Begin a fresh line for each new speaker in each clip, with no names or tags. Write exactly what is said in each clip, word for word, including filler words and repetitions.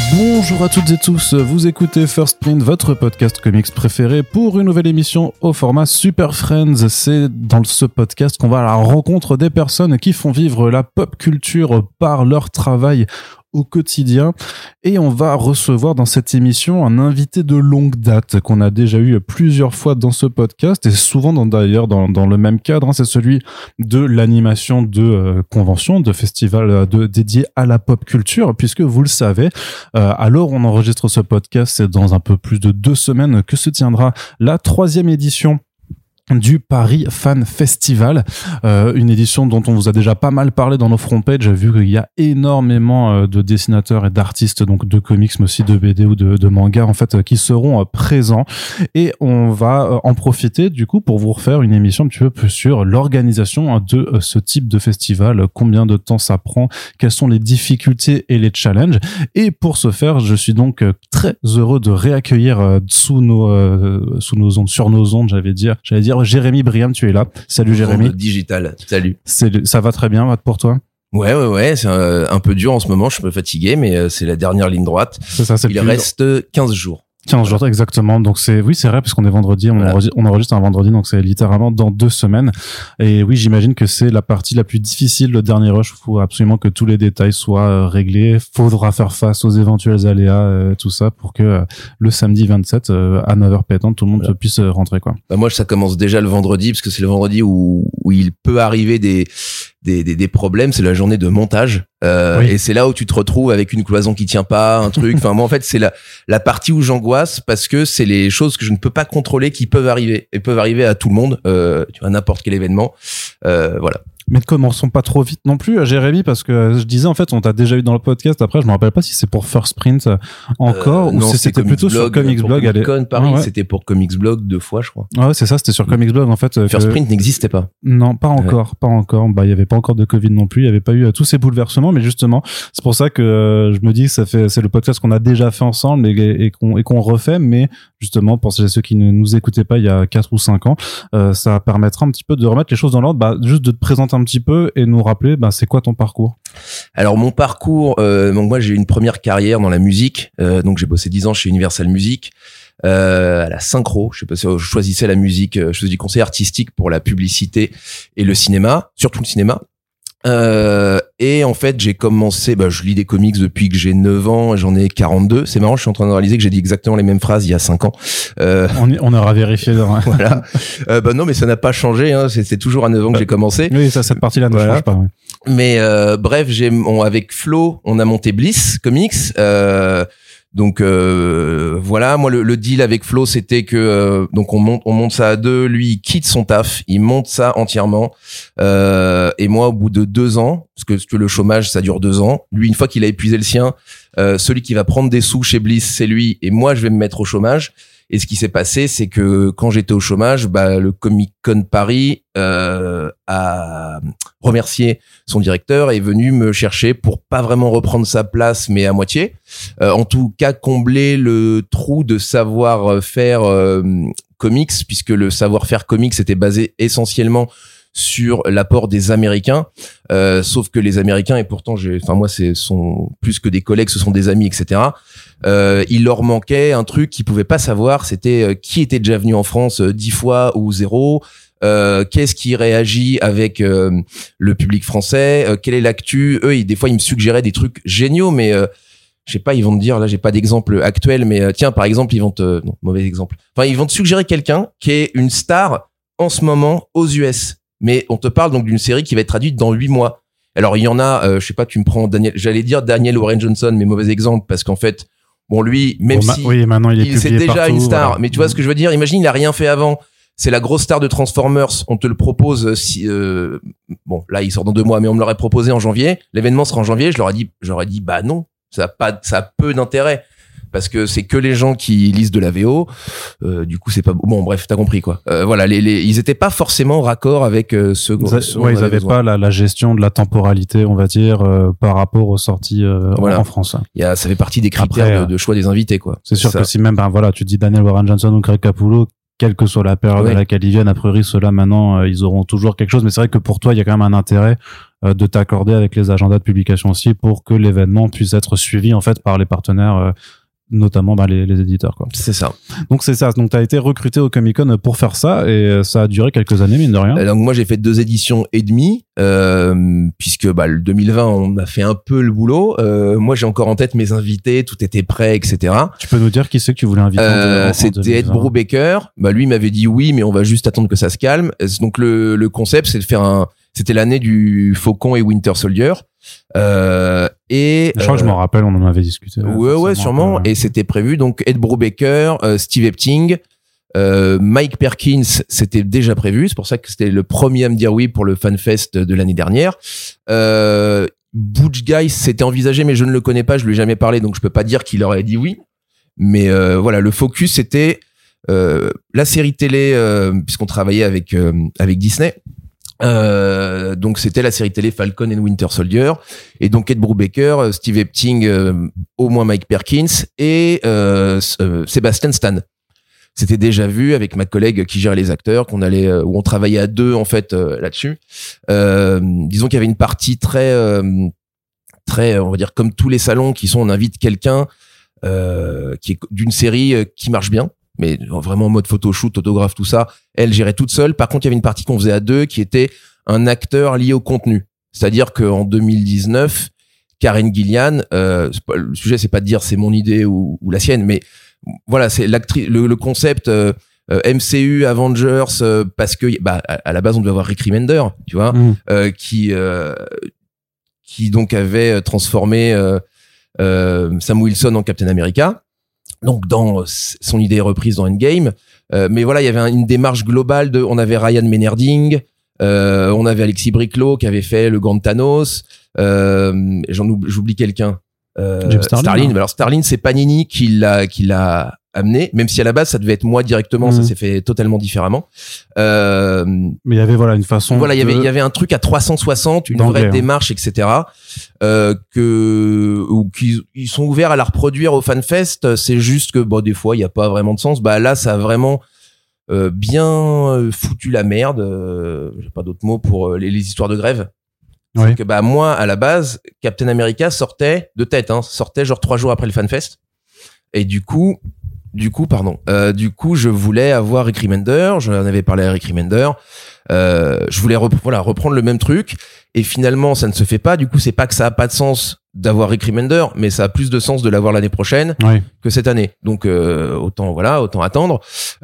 Bonjour à toutes et tous, vous écoutez First Print, votre podcast comics préféré pour une nouvelle émission au format Super Friends. C'est dans ce podcast qu'on va à la rencontre des personnes qui font vivre la pop culture par leur travail au quotidien, et on va recevoir dans cette émission un invité de longue date qu'on a déjà eu plusieurs fois dans ce podcast, et souvent dans, d'ailleurs dans, dans le même cadre, hein, c'est celui de l'animation de euh, conventions, de festivals de, dédiés à la pop culture, puisque vous le savez, euh, alors on enregistre ce podcast, c'est dans un peu plus de deux semaines que se tiendra la troisième édition du Paris Fan Festival, euh, une édition dont on vous a déjà pas mal parlé dans nos front pages, vu qu'il y a énormément euh, de dessinateurs et d'artistes, donc de comics, mais aussi de B D ou de, de manga, en fait, euh, qui seront euh, présents, et on va euh, en profiter, du coup, pour vous refaire une émission un petit peu plus sur l'organisation hein, de euh, ce type de festival, combien de temps ça prend, quelles sont les difficultés et les challenges, et pour ce faire, je suis donc euh, très heureux de réaccueillir euh, sous nos, euh, sous nos ondes, sur nos ondes, j'allais dire, j'allais dire Jérémy Briam, tu es là. Salut Jérémy.
Digital, salut.
C'est, ça va très bien pour toi?
Ouais, ouais, ouais, c'est un, un peu dur en ce moment, je suis un peu fatigué, mais c'est la dernière ligne droite.
C'est ça, c'est
Il reste quinze jours.
quinze jours, exactement. Donc c'est, oui, c'est vrai, parce qu'on est vendredi, on, voilà. enregistre, on enregistre un vendredi, donc c'est littéralement dans deux semaines. Et oui, j'imagine que c'est la partie la plus difficile, le dernier rush. Il faut absolument que tous les détails soient réglés. Faudra faire face aux éventuels aléas, euh, tout ça, pour que euh, le samedi vingt-sept, euh, à neuf heures pétantes, tout le monde voilà. puisse rentrer, quoi.
Bah, moi, ça commence déjà le vendredi, parce que c'est le vendredi où, où il peut arriver des, des, des, des problèmes. C'est la journée de montage. Euh, oui. Et c'est là où tu te retrouves avec une cloison qui tient pas, un truc. Enfin, moi, en fait, c'est la, la partie où j'angoisse parce que c'est les choses que je ne peux pas contrôler qui peuvent arriver et peuvent arriver à tout le monde, euh, tu vois, à n'importe quel événement. Euh, voilà.
Mais ne commençons pas trop vite non plus, Jérémy, parce que je disais, en fait, on t'a déjà eu dans le podcast. Après, je me rappelle pas si c'est pour First Print encore, euh, ou
non,
si c'était plutôt
Blog,
sur Comics Blog.
Comic Con Paris, ah ouais. C'était pour Comics Blog deux fois, je crois.
Ouais, c'est ça, c'était sur Comics Blog, en fait.
First
que...
Print n'existait pas.
Non, pas encore, ouais. pas encore. Bah, il y avait pas encore de Covid non plus, il y avait pas eu euh, tous ces bouleversements, mais justement, c'est pour ça que euh, je me dis que ça fait, c'est le podcast qu'on a déjà fait ensemble et, et, et qu'on, et qu'on refait, mais justement, pour ceux qui ne nous écoutaient pas il y a quatre ou cinq ans, euh, ça permettra un petit peu de remettre les choses dans l'ordre, bah, juste de te présenter un petit peu et nous rappeler, bah, c'est quoi ton parcours?
Alors mon parcours, euh, donc moi j'ai eu une première carrière dans la musique, euh, donc j'ai bossé dix ans chez Universal Music, euh, à la synchro. Je sais pas si je choisissais la musique, je faisais du conseil artistique pour la publicité et le cinéma, surtout le cinéma. Euh, et en fait, j'ai commencé, bah, je lis des comics depuis que j'ai neuf ans, j'en ai quarante-deux. C'est marrant, je suis en train de réaliser que j'ai dit exactement les mêmes phrases il y a cinq ans. Euh,
on, on aura vérifié. Hein.
Voilà. Euh, bah non, mais ça n'a pas changé, hein. C'est, c'est toujours à neuf ans que j'ai commencé.
Oui, ça, cette partie-là ne voilà. change pas. Oui.
Mais, euh, bref, j'ai, on, avec Flo, on a monté Bliss Comics, euh, donc euh, voilà, moi le, le deal avec Flo c'était que euh, donc on monte on monte ça à deux, lui il quitte son taf, il monte ça entièrement euh, et moi au bout de deux ans, parce que, parce que le chômage ça dure deux ans, lui une fois qu'il a épuisé le sien, euh, celui qui va prendre des sous chez Bliss c'est lui et moi je vais me mettre au chômage. Et ce qui s'est passé, c'est que quand j'étais au chômage, bah le Comic Con Paris euh, a remercié son directeur et est venu me chercher pour pas vraiment reprendre sa place, mais à moitié. Euh, en tout cas, combler le trou de savoir-faire euh, comics, puisque le savoir-faire comics était basé essentiellement sur l'apport des Américains, euh, sauf que les Américains, et pourtant j'ai, enfin moi c'est sont plus que des collègues, ce sont des amis, et cetera. Euh, il leur manquait un truc qu'ils pouvaient pas savoir, c'était euh, qui était déjà venu en France euh, dix fois ou zéro, euh, qu'est-ce qui réagit avec euh, le public français, euh, quelle est l'actu. Eux, ils, des fois ils me suggéraient des trucs géniaux, mais euh, je sais pas, ils vont te dire, là j'ai pas d'exemple actuel, mais euh, tiens par exemple ils vont te, non mauvais exemple, enfin ils vont te suggérer quelqu'un qui est une star en ce moment aux U S. Mais on te parle donc d'une série qui va être traduite dans huit mois. Alors il y en a, euh, je sais pas, tu me prends Daniel, j'allais dire Daniel Warren Johnson, mais mauvais exemple parce qu'en fait, bon lui, même bon, si
oui, maintenant il est
il, c'est déjà
partout,
une star,
voilà.
Mais tu vois ce que je veux dire. Imagine, il a rien fait avant. C'est la grosse star de Transformers. On te le propose. Si euh, bon, là il sort dans deux mois, mais on me l'aurait proposé en janvier. L'événement sera en janvier. Je leur ai dit, j'aurais dit, bah non, ça a pas, ça a peu d'intérêt. Parce que c'est que les gens qui lisent de la V O, euh, du coup c'est pas bon. Bref, t'as compris quoi. Euh, voilà, les, les, ils étaient pas forcément raccord avec euh, ce.
Ils,
ce
ouais, ils avaient pas la, la gestion de la temporalité, on va dire, euh, par rapport aux sorties euh, voilà. en, en France.
Il y a, ça fait partie des critères Après, de, de choix des invités quoi.
C'est sûr
c'est
que
ça.
Si même, ben voilà, tu dis Daniel Warren Johnson ou Greg Capullo, quelle que soit la période ouais. à laquelle ils viennent. A priori, ceux-là, maintenant, euh, ils auront toujours quelque chose. Mais c'est vrai que pour toi, il y a quand même un intérêt euh, de t'accorder avec les agendas de publication aussi pour que l'événement puisse être suivi, en fait, par les partenaires, euh, notamment bah, les, les éditeurs, quoi.
C'est ça.
Donc, c'est ça. Donc, t'as été recruté au Comic-Con pour faire ça et ça a duré quelques années, mine de rien.
Donc, moi, j'ai fait deux éditions et demie, euh, puisque bah, le deux mille vingt, on a fait un peu le boulot. Euh, moi, j'ai encore en tête mes invités, tout était prêt, et cetera.
Tu peux nous dire qui c'est que tu voulais inviter
euh, en C'était Ed Brubaker. Bah, lui, il m'avait dit oui, mais on va juste attendre que ça se calme. Donc, le, le concept, c'est de faire un... C'était l'année du Faucon et Winter Soldier. Euh, et
je crois
euh,
que je m'en rappelle, on en avait discuté.
Ouais, ouais, sûrement. Ouais. Et c'était prévu. Donc, Ed Brubaker, euh, Steve Epting, euh, Mike Perkins, c'était déjà prévu. C'est pour ça que c'était le premier à me dire oui pour le FanFest de l'année dernière. Euh, Butch Guy, c'était envisagé, mais je ne le connais pas. Je lui ai jamais parlé, donc je peux pas dire qu'il aurait dit oui. Mais euh, voilà, le focus, c'était euh, la série télé, euh, puisqu'on travaillait avec euh, avec Disney. Euh, donc c'était la série télé Falcon and Winter Soldier, et donc Ed Brubaker, Steve Epting, euh, au moins Mike Perkins et euh, euh, Sebastian Stan. C'était déjà vu avec ma collègue qui gère les acteurs, qu'on allait, euh, où on travaillait à deux en fait euh, là-dessus. Euh, disons qu'il y avait une partie très, euh, très, on va dire comme tous les salons qui sont, on invite quelqu'un euh, qui est d'une série euh, qui marche bien. Mais vraiment en mode photoshoot, autographe, tout ça, elle gérait toute seule. Par contre, il y avait une partie qu'on faisait à deux qui était un acteur lié au contenu. C'est-à-dire qu'en deux mille dix-neuf, Karen Gillian, euh, c'est pas, le sujet, c'est pas de dire c'est mon idée ou, ou la sienne, mais voilà, c'est l'actrice, le, le concept euh, M C U, Avengers, euh, parce que bah à, à la base on devait avoir Rick Remender, tu vois, mmh. euh, qui euh, qui donc avait transformé euh, euh, Sam Wilson en Captain America. Donc dans son idée reprise dans Endgame, euh, mais voilà, il y avait un, une démarche globale de, on avait Ryan Menerding, euh, on avait Alexis Briclot qui avait fait le gant de Thanos, euh, j'en oublie, j'oublie quelqu'un, euh,
James Starlin.
Starlin. Alors Starlin, c'est Panini qui l'a qui l'a amené, même si à la base ça devait être moi directement, mmh. ça s'est fait totalement différemment. Euh,
mais il y avait voilà une façon.
Voilà, il
de...
y avait il y avait un truc à trois cent soixante, une
D'anglais,
vraie
hein.
démarche, et cetera. Euh, que ou qu'ils ils sont ouverts à la reproduire au FanFest. C'est juste que bon, des fois il y a pas vraiment de sens. Bah là, ça a vraiment euh, bien foutu la merde. Euh, j'ai pas d'autres mots pour les, les histoires de grève.
Oui.
C'est que bah moi à la base, Captain America sortait de tête, hein, sortait genre trois jours après le FanFest. Et du coup. Du coup, pardon. Euh, du coup, je voulais avoir Rick Remender. J'en avais parlé à Rick Remender. Euh, je voulais rep- voilà reprendre le même truc. Et finalement, ça ne se fait pas. Du coup, c'est pas que ça a pas de sens d'avoir Rick Remender, mais ça a plus de sens de l'avoir l'année prochaine
oui.
que cette année. Donc euh, autant voilà, autant attendre.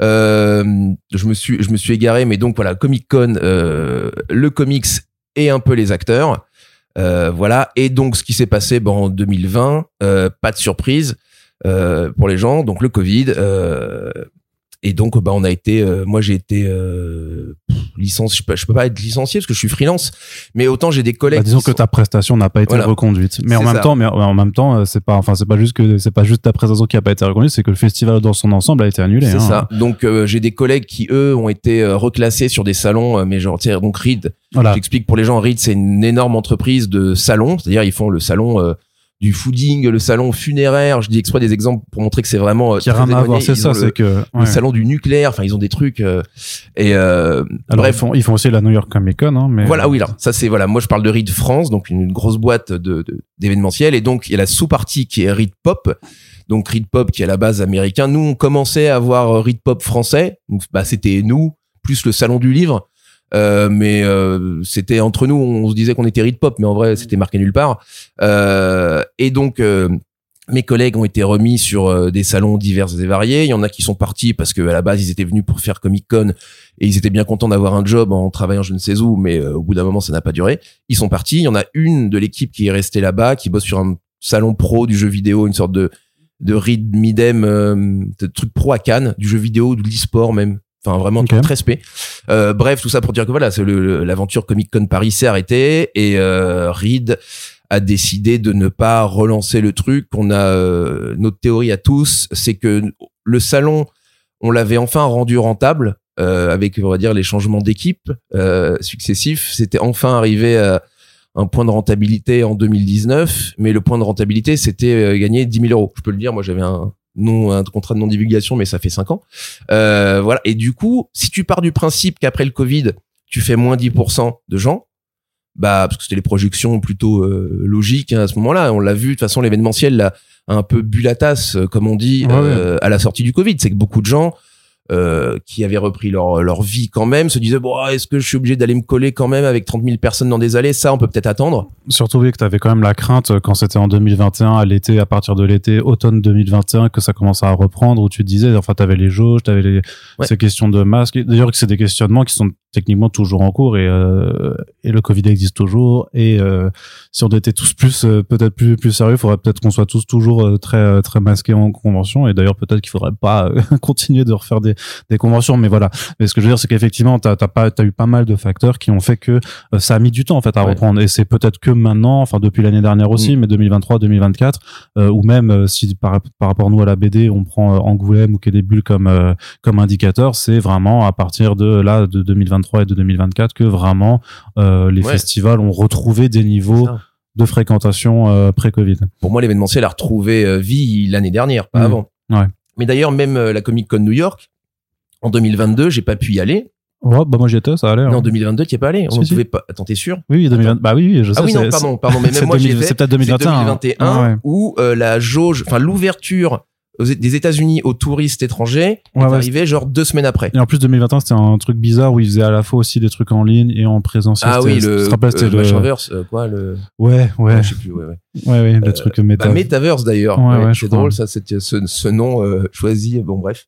Euh, je me suis je me suis égaré, mais donc voilà, Comic Con, euh, le comics et un peu les acteurs. Euh, voilà. Et donc, ce qui s'est passé ben, en deux mille vingt, euh, pas de surprise. Euh, pour les gens, donc le Covid, euh, et donc bah on a été, euh, moi j'ai été euh, licencié, je peux, je peux pas être licencié parce que je suis freelance, mais autant j'ai des collègues.
Bah, disons
que
sont... ta prestation n'a pas été voilà. reconduite, mais en même ça. temps, mais en même temps, c'est pas, enfin c'est pas juste que c'est pas juste ta prestation qui a pas été reconduite, c'est que le festival dans son ensemble a été annulé.
C'est
hein.
ça. Donc euh, j'ai des collègues qui eux ont été euh, reclassés sur des salons, euh, mais genre tu sais donc Reed. Voilà. J'explique pour les gens, Reed c'est une énorme entreprise de salons, c'est-à-dire ils font le salon. Euh, du fooding, le salon funéraire, je dis exprès des exemples pour montrer que c'est vraiment euh,
qui a rien à voir, c'est ça,
le,
c'est que ouais.
le salon du nucléaire, enfin ils ont des trucs euh, et euh,
alors
bref,
ils font ils font aussi la New York Comic Con hein, mais
voilà oui là, ça c'est voilà, moi je parle de Reed France, donc une grosse boîte de, de d'événementiel, et donc il y a la sous-partie qui est Reed Pop. Donc Reed Pop qui est à la base américain, nous on commençait à avoir Reed Pop français, donc bah c'était nous plus le salon du livre. Euh, mais euh, c'était entre nous, on se disait qu'on était Reed Pop, mais en vrai c'était marqué nulle part. Euh, et donc euh, mes collègues ont été remis sur euh, des salons divers et variés. Il y en a qui sont partis parce que à la base ils étaient venus pour faire Comic Con et ils étaient bien contents d'avoir un job en travaillant je ne sais où, mais euh, au bout d'un moment ça n'a pas duré. Ils sont partis. Il y en a une de l'équipe qui est restée là-bas, qui bosse sur un salon pro du jeu vidéo, une sorte de de Reed Midem, euh, de truc pro à Cannes, du jeu vidéo, de l'e-sport même. Enfin, vraiment, okay. Très spé. Euh, bref, tout ça pour dire que voilà, c'est le, le, l'aventure Comic Con Paris s'est arrêtée et euh, Reed a décidé de ne pas relancer le truc. On a euh, notre théorie à tous, c'est que le salon, on l'avait enfin rendu rentable euh, avec, on va dire, les changements d'équipe euh, successifs. C'était enfin arrivé à un point de rentabilité en deux mille dix-neuf, mais le point de rentabilité, c'était euh, gagner dix mille euros. Je peux le dire, moi j'avais un non, un contrat de non divulgation, mais ça fait cinq ans. Euh, voilà. Et du coup, si tu pars du principe qu'après le Covid, tu fais moins dix pour cent de gens, bah parce que c'était les projections plutôt euh, logiques hein, à ce moment-là. On l'a vu de toute façon, l'événementiel là, a un peu bu la tasse, comme on dit, ouais, euh, ouais. à la sortie du Covid. C'est que beaucoup de gens euh, qui avaient repris leur leur vie quand même se disaient bon, est-ce que je suis obligé d'aller me coller quand même avec trente mille personnes dans des allées? Ça, on peut peut-être attendre.
Surtout oui, que t'avais quand même la crainte quand c'était en deux mille vingt et un, à l'été, à partir de l'été, automne deux mille vingt et un, que ça commençait à reprendre, où tu te disais, enfin, t'avais les jauges, t'avais les ouais. ces questions de masques. D'ailleurs, que c'est des questionnements qui sont techniquement toujours en cours et euh, et le Covid existe toujours. Et euh, si on était tous plus euh, peut-être plus plus sérieux, il faudrait peut-être qu'on soit tous toujours euh, très très masqués en convention. Et d'ailleurs, peut-être qu'il faudrait pas euh, continuer de refaire des des conventions. Mais voilà. Mais ce que je veux dire, c'est qu'effectivement, t'as t'as pas t'as eu pas mal de facteurs qui ont fait que euh, ça a mis du temps en fait à ouais. reprendre. Et c'est peut-être que maintenant, enfin depuis l'année dernière aussi, mmh. mais deux mille vingt-trois, deux mille vingt-quatre, euh, ou même euh, si par par rapport nous à la B D, on prend euh, Angoulême ou Quai des Bulles comme euh, comme indicateur, c'est vraiment à partir de là de deux mille vingt-trois et de deux mille vingt-quatre que vraiment euh, les ouais. festivals ont retrouvé des niveaux de fréquentation euh, pré-Covid.
Pour moi, l'événementiel a retrouvé euh, vie l'année dernière, pas mmh. avant.
Ouais.
Mais d'ailleurs, même euh, la Comic Con New York, en deux mille vingt-deux, j'ai pas pu y aller.
Ouais, bah moi j'y étais, ça allait. Hein.
Non, en deux mille vingt-deux, tu n'y es pas allé. On si, pouvait si. pas. Attends, t'es sûr?
Oui, deux mille vingt. Bah oui, oui, je sais.
Ah oui, non, pardon, pardon. Mais même moi, j'y étais.
C'est peut-être deux mille vingt et un.
deux mille vingt et un, hein. où euh, la jauge, enfin l'ouverture des États-Unis aux touristes étrangers ouais, est ouais, arrivé genre deux semaines après.
Et en plus deux mille vingt et un, c'était un truc bizarre où ils faisaient à la fois aussi des trucs en ligne et en présentiel.
Ah oui, le,
rappelle,
euh, le Metaverse, euh, quoi, le.
Ouais, ouais.
Ah, je sais plus, ouais, ouais.
Ouais, ouais, le euh, truc méta.
Bah, Metaverse d'ailleurs.
Ouais,
ouais,
ouais,
c'est drôle, ça, c'est ce, ce nom euh, choisi. Bon, bref.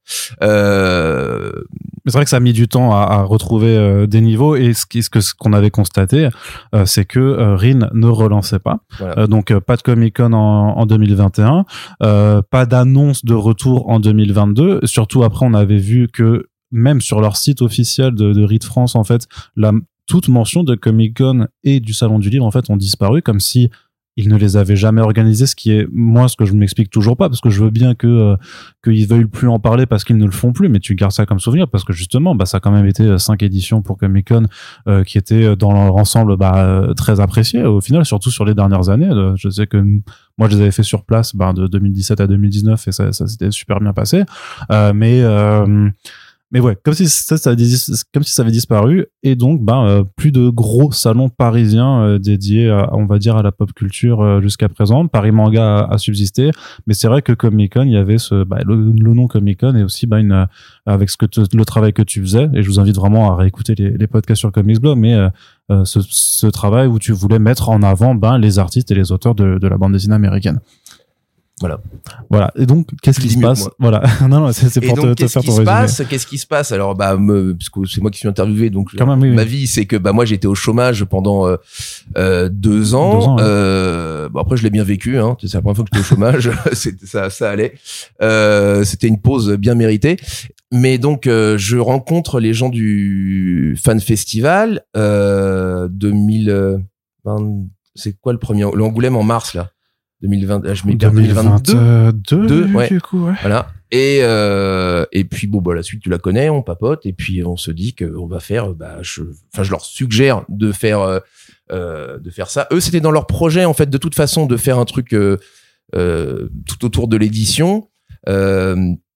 Euh...
Mais c'est vrai que ça a mis du temps à, à retrouver euh, des niveaux et ce qui, ce que ce qu'on avait constaté, euh, c'est que euh, R I N ne relançait pas. Voilà. Euh, donc euh, pas de Comic-Con en, en deux mille vingt et un, euh, pas d'annonce de retour en deux mille vingt-deux. Surtout après, on avait vu que même sur leur site officiel de, de R I D France, en fait, la toute mention de Comic-Con et du Salon du Livre en fait ont disparu, comme si ils ne les avaient jamais organisés, ce qui est moi ce que je ne m'explique toujours pas, parce que je veux bien que euh, qu'ils veuillent plus en parler parce qu'ils ne le font plus, mais tu gardes ça comme souvenir parce que justement bah ça a quand même été cinq éditions pour Comic-Con euh, qui étaient dans leur ensemble bah très appréciées au final, surtout sur les dernières années. Je sais que moi je les avais fait sur place bah, de deux mille dix-sept à deux mille dix-neuf et ça ça s'était super bien passé, euh, mais euh, Mais ouais, comme si ça, ça, comme si ça avait disparu, et donc bah euh, plus de gros salons parisiens euh, dédiés, à, on va dire, à la pop culture euh, jusqu'à présent. Paris Manga a, a subsisté, mais c'est vrai que Comic-Con, il y avait ce bah, le, le nom Comic-Con et aussi bah une euh, avec ce que te, le travail que tu faisais. Et je vous invite vraiment à réécouter les, les podcasts sur Comics Blog, mais euh, euh, ce, ce travail où tu voulais mettre en avant ben les artistes et les auteurs de, de la bande dessinée américaine.
Voilà.
Voilà. Et donc, qu'est-ce qui se passe? Voilà. non, non, c'est, c'est pour te, te faire ton résumé. Qu'est-ce qui se passe?
Qu'est-ce qui se passe? Alors, bah, me, parce que c'est moi qui suis interviewé, donc,
Quand même, oui,
ma
oui.
vie, c'est que, bah, moi, j'étais au chômage pendant, euh, euh deux ans. Deux ans, euh, bon, après, je l'ai bien vécu, hein. C'est la première fois que j'étais au chômage. c'était, ça, ça allait. Euh, c'était une pause bien méritée. Mais donc, euh, je rencontre les gens du Fan Festival, euh, deux mille vingt, c'est quoi le premier? L'Angoulême en mars, là. deux mille vingt, je mets bien deux mille vingt-deux.
Deux,
ouais.
Du coup, ouais.
Voilà. Et, euh, et puis, bon, bah, la suite, tu la connais, on papote, et puis, on se dit qu'on va faire, bah, je, enfin, je leur suggère de faire, euh, euh, de faire ça. Eux, c'était dans leur projet, en fait, de toute façon, de faire un truc, euh, euh, tout autour de l'édition, euh,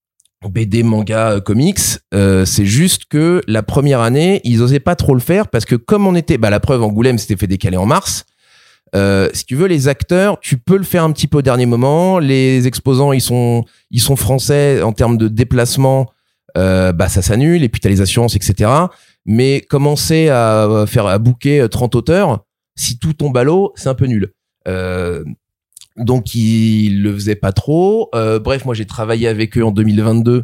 B D, manga, comics. Euh, c'est juste que la première année, ils osaient pas trop le faire parce que comme on était, bah, la preuve, Angoulême s'était fait décaler en mars. Euh, si tu veux, les acteurs, tu peux le faire un petit peu au dernier moment. Les exposants, ils sont, ils sont français en termes de déplacement. Euh, bah, ça s'annule. Et puis t'as les assurances, et cetera. Mais commencer à faire, à booker trente auteurs, si tout tombe à l'eau, c'est un peu nul. Euh, donc ils le faisaient pas trop. Euh, bref, moi j'ai travaillé avec eux en deux mille vingt-deux.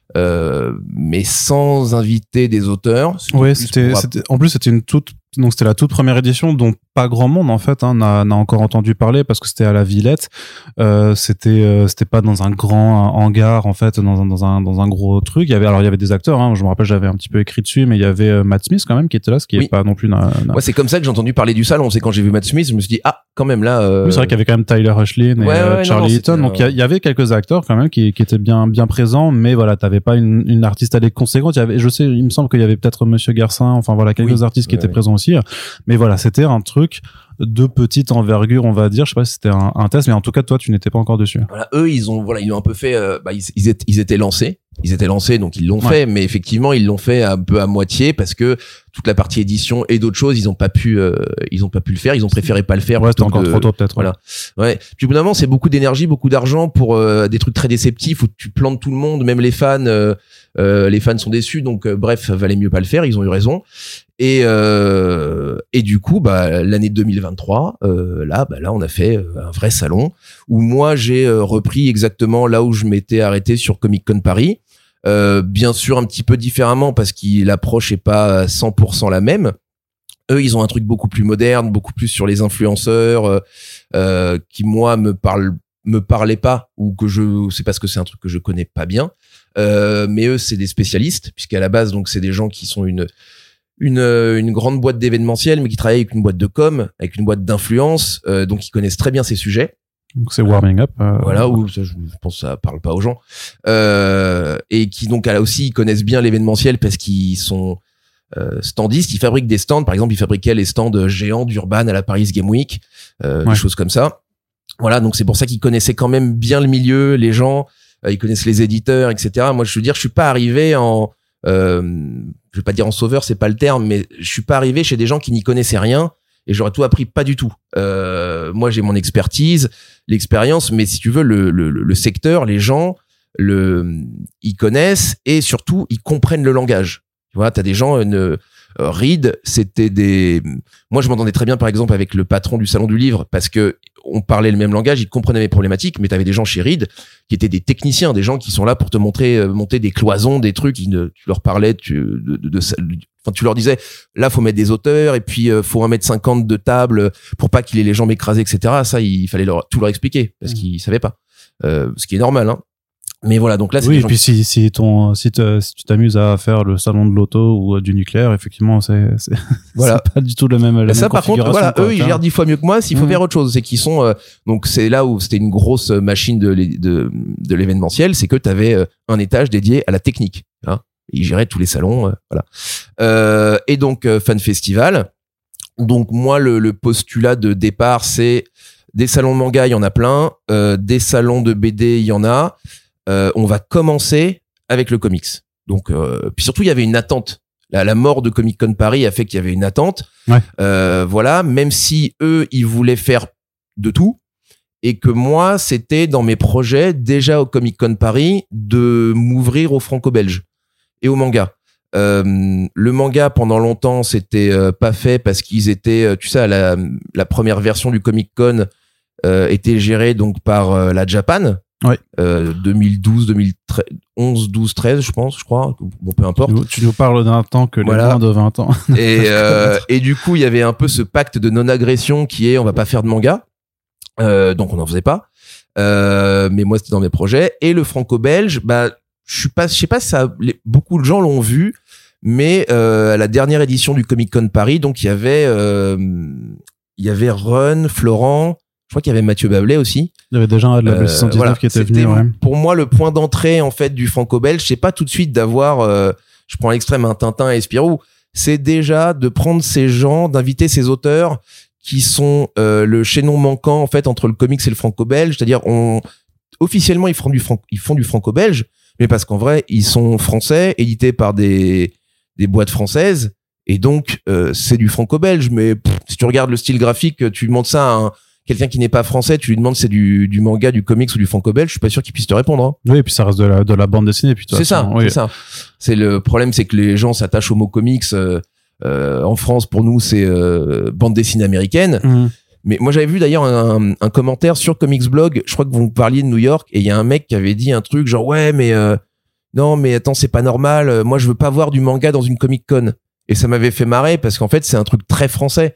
Euh, mais sans inviter des auteurs.
Ouais, c'était, pour... c'était, en plus c'était une toute, donc c'était la toute première édition dont pas grand monde en fait hein, n'a, n'a encore entendu parler parce que c'était à la Villette. Euh, c'était, euh, c'était pas dans un grand hangar en fait, dans un, dans un, dans un gros truc. Il y avait, alors il y avait des acteurs. Hein, je me rappelle, j'avais un petit peu écrit dessus, mais il y avait euh, Matt Smith quand même qui était là, ce qui oui. est pas non plus. Na, na...
Ouais, c'est comme ça que j'ai entendu parler du salon. C'est quand j'ai vu Matt Smith, je me suis dit ah quand même là. Euh...
Oui, c'est vrai qu'il y avait quand même Tyler Hoechlin et
ouais,
euh,
ouais,
Charlie
non,
Eaton. Donc il
euh...
y, y avait quelques acteurs quand même qui, qui étaient bien, bien présents, mais voilà, t'avais pas une, une artiste avec conséquente. Il y avait, je sais, il me semble qu'il y avait peut-être Monsieur Garcin. Enfin voilà, quelques oui, artistes qui ouais, étaient ouais. présents aussi. Mais voilà, c'était un truc de petite envergure, on va dire. Je sais pas si c'était un, un test, mais en tout cas, toi, tu n'étais pas encore dessus.
Voilà, eux, ils ont, voilà, ils ont un peu fait, euh, bah, ils, ils, étaient, ils étaient lancés, ils étaient lancés, donc ils l'ont ouais. fait, mais effectivement, ils l'ont fait un peu à moitié parce que toute la partie édition et d'autres choses, ils ont pas pu, euh, ils ont pas pu le faire, ils ont préféré pas le faire.
Ouais, c'était encore de, trop tôt peut-être.
Voilà. Ouais. Puis au bout d'un moment, c'est beaucoup d'énergie, beaucoup d'argent pour euh, des trucs très déceptifs où tu plantes tout le monde, même les fans. Euh, Euh, les fans sont déçus, donc euh, bref, valait mieux pas le faire. Ils ont eu raison. Et euh, et du coup, bah l'année deux mille vingt-trois, euh, là, bah là, on a fait euh, un vrai salon où moi j'ai euh, repris exactement là où je m'étais arrêté sur Comic Con Paris. Euh, bien sûr, un petit peu différemment parce que l'approche est pas à cent pour cent la même. Eux, ils ont un truc beaucoup plus moderne, beaucoup plus sur les influenceurs, euh, euh, qui moi me parle me parlait pas ou que je c'est parce que c'est un truc que je connais pas bien. Euh, mais eux, c'est des spécialistes, puisqu'à la base, donc, c'est des gens qui sont une, une, une grande boîte d'événementiel, mais qui travaillent avec une boîte de com, avec une boîte d'influence, euh, donc ils connaissent très bien ces sujets.
Donc c'est warming up. Euh...
Voilà, où ça, je pense que ça parle pas aux gens. Euh, et qui donc là aussi, ils connaissent bien l'événementiel parce qu'ils sont euh, standistes. Ils fabriquent des stands, par exemple, ils fabriquaient les stands géants d'Urban à la Paris Game Week, euh, ouais. des choses comme ça. Voilà, donc c'est pour ça qu'ils connaissaient quand même bien le milieu, les gens. Ils connaissent les éditeurs, et cetera. Moi, je veux dire, je suis pas arrivé en, euh, je vais pas dire en sauveur, c'est pas le terme, mais je suis pas arrivé chez des gens qui n'y connaissaient rien et j'aurais tout appris, pas du tout. Euh, moi, j'ai mon expertise, l'expérience, mais si tu veux, le, le, le secteur, les gens, le, ils connaissent et surtout, ils comprennent le langage. Tu vois, t'as des gens, une, euh, Reed, c'était des, moi, je m'entendais très bien, par exemple, avec le patron du salon du livre parce que on parlait le même langage, ils comprenaient mes problématiques, mais t'avais des gens chez Reed qui étaient des techniciens, des gens qui sont là pour te montrer, euh, monter des cloisons, des trucs, ils ne, tu leur parlais, tu, de, de, de, enfin, tu leur disais, là, faut mettre des auteurs, et puis, euh, faut un mètre cinquante de table pour pas qu'il ait les jambes écrasées, et cetera. Ça, il fallait leur, tout leur expliquer, parce mmh. qu'ils savaient pas. Euh, ce qui est normal, hein. Mais voilà, donc là, c'est
oui,
des
et
gens
puis
qui...
si, si ton, si, te, si tu t'amuses à faire le salon de l'auto ou du nucléaire, effectivement, c'est, c'est,
voilà.
c'est pas du tout le même, la même
ça, par contre, voilà,
quoi,
eux, ils gèrent dix fois mieux que moi s'il faut mmh. faire autre chose. C'est qu'ils sont, euh, donc c'est là où c'était une grosse machine de, de, de l'événementiel, c'est que t'avais euh, un étage dédié à la technique, hein. Ils géraient tous les salons, euh, voilà. Euh, et donc, euh, Fan Festival. Donc, moi, le, le postulat de départ, c'est des salons de manga, il y en a plein, euh, des salons de B D, il y en a. Euh, on va commencer avec le comics. Donc, euh, puis surtout, il y avait une attente. La, la mort de Comic Con Paris a fait qu'il y avait une attente.
Ouais.
Euh, voilà, même si eux, ils voulaient faire de tout, et que moi, c'était dans mes projets déjà au Comic Con Paris de m'ouvrir au franco-belge et au manga. Euh, le manga pendant longtemps, c'était euh, pas fait parce qu'ils étaient, euh, tu sais, la, la première version du Comic Con euh, était gérée donc par euh, la Japan.
Ouais.
Euh, deux mille douze, deux mille onze, douze, treize, je pense, je crois. Bon, peu importe.
Tu nous, tu nous parles d'un temps que les
voilà.
moins de vingt ans.
et, euh, et du coup, il y avait un peu ce pacte de non-agression qui est on va pas faire de manga. Euh, donc on n'en faisait pas. Euh, mais moi, c'était dans mes projets. Et le franco-belge, bah, je suis pas, je sais pas si ça, les, beaucoup de gens l'ont vu, mais euh, à la dernière édition du Comic Con Paris, donc il y avait, euh, il y avait Run, Florent. Je crois qu'il y avait Mathieu Bablet aussi.
Il y avait déjà un de la euh, soixante-dix-neuf voilà, qui était venu. Ouais.
Pour moi, le point d'entrée en fait du franco-belge, c'est pas tout de suite d'avoir, euh, je prends à l'extrême un Tintin et Spirou, c'est déjà de prendre ces gens, d'inviter ces auteurs qui sont euh, le chaînon manquant en fait entre le comics et le franco-belge. C'est-à-dire, on officiellement ils font du fran- ils font du franco-belge, mais parce qu'en vrai ils sont français, édités par des des boîtes françaises, et donc euh, c'est du franco-belge. Mais pff, si tu regardes le style graphique, tu montres ça à un quelqu'un qui n'est pas français, tu lui demandes si c'est du, du manga, du comics ou du franco-belge, je suis pas sûr qu'il puisse te répondre. Hein.
Oui, et puis ça reste de la, de la bande dessinée. Puis
c'est ça, oui. c'est ça. C'est le problème, c'est que les gens s'attachent au mot comics. Euh, euh, en France, pour nous, c'est euh, bande dessinée américaine. Mmh. Mais moi, j'avais vu d'ailleurs un, un commentaire sur Comics Blog. Je crois que vous parliez de New York et il y a un mec qui avait dit un truc genre ouais, mais euh, non, mais attends, c'est pas normal. Moi, je veux pas voir du manga dans une Comic Con. Et ça m'avait fait marrer parce qu'en fait, c'est un truc très français.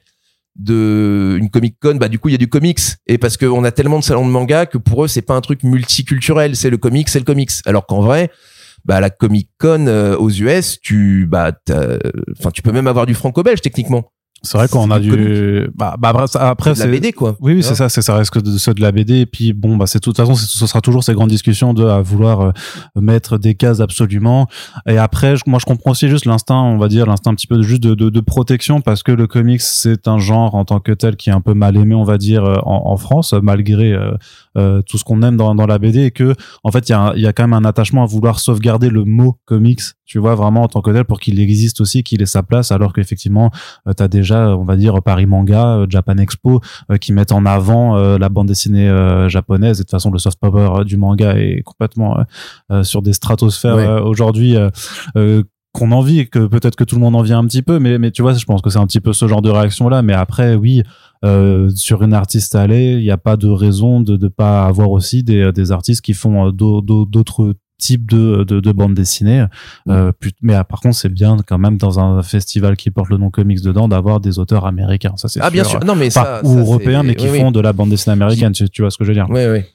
De une Comic Con, bah du coup il y a du comics, et parce qu'on a tellement de salons de manga que pour eux c'est pas un truc multiculturel, c'est le comics, c'est le comics, alors qu'en vrai bah la Comic Con euh, aux U S tu bah enfin tu peux même avoir du franco-belge techniquement,
C'est vrai qu'on a dû, bah, bah après, ça- après
c'est de la B D quoi.
Oui, oui,
Tu
c'est
vois.
ça, c'est ça reste que de, ceux de la B D. Et puis bon, bah c'est de toute façon, c'est- ce sera toujours ces grandes discussions de à vouloir euh, mettre des cases absolument. Et après, je- moi, je comprends aussi juste l'instinct, on va dire l'instinct un petit peu de, juste de, de, de protection, parce que le comics c'est un genre en tant que tel qui est un peu mal aimé, on va dire euh, en, en France, malgré euh, euh, tout ce qu'on aime dans, dans la B D, et que en fait il y a, un- il y a quand même un attachement à vouloir sauvegarder le mot comics, tu vois, vraiment en tant que tel, pour qu'il existe aussi, qu'il ait sa place, alors qu'effectivement euh, t'as déjà, on va dire, Paris Manga, euh, Japan Expo, euh, qui mettent en avant euh, la bande dessinée euh, japonaise. Et de toute façon, le soft power euh, du manga est complètement euh, euh, sur des stratosphères
Ouais.
euh, aujourd'hui. Euh, euh, qu'on envie et que peut-être que tout le monde en vient un petit peu, mais mais tu vois, je pense que c'est un petit peu ce genre de réaction là. Mais après, oui, euh, sur une artiste allée, il n'y a pas de raison de de pas avoir aussi des des artistes qui font euh, d'au- d'au- d'autres types de de, de bandes dessinées. Euh, plus- mais ah, par contre, c'est bien quand même dans un festival qui porte le nom comics dedans d'avoir des auteurs américains. Ça c'est
Ah bien sûr. Non mais
Pas-
ça.
ou
ça,
européens,
c'est-
mais qui
oui,
font de la bande dessinée américaine. Tu, tu vois ce que je veux dire?
Oui, oui.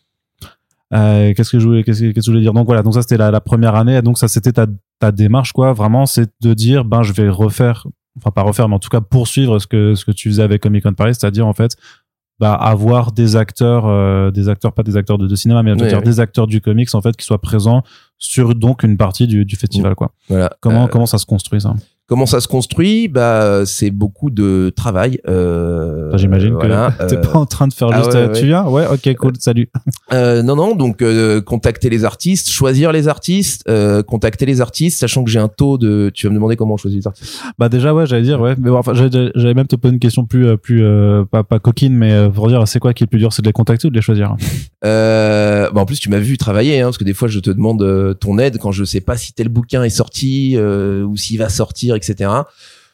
Euh, qu'est-ce que je voulais, qu'est-ce que, qu'est-ce que je voulais dire? Donc voilà, donc ça c'était la, la première année, et donc ça c'était ta, ta démarche quoi, vraiment, c'est de dire ben je vais refaire, enfin pas refaire, mais en tout cas poursuivre ce que ce que tu faisais avec Comic Con Paris, c'est-à-dire en fait bah avoir des acteurs, euh, des acteurs pas des acteurs de, de cinéma, mais je veux
Oui,
dire
oui.
des acteurs du comics en fait qui soient présents sur donc une partie du, du festival quoi.
Voilà.
Comment
Euh,
comment ça se construit ça?
Comment ça se construit? Bah, c'est beaucoup de travail. Euh,
Enfin, J'imagine
voilà,
que t'es
euh,
pas en train de faire
ah
juste
ouais,
euh,
ouais.
tu viens, ouais, ok, cool, salut.
Euh, non, non. Donc, euh, contacter les artistes, choisir les artistes, euh, contacter les artistes, sachant que j'ai un taux de. Tu vas me demander comment on choisit les artistes.
Bah déjà ouais, j'allais dire ouais, mais bon, enfin j'allais j'allais même te poser une question plus euh, plus euh, pas pas coquine, mais euh, pour dire c'est quoi qui est le plus dur, c'est de les contacter ou de les choisir?
Euh, bah en plus, tu m'as vu travailler, hein, parce que des fois, je te demande euh, ton aide quand je sais pas si tel bouquin est sorti euh, ou s'il va sortir, et cetera.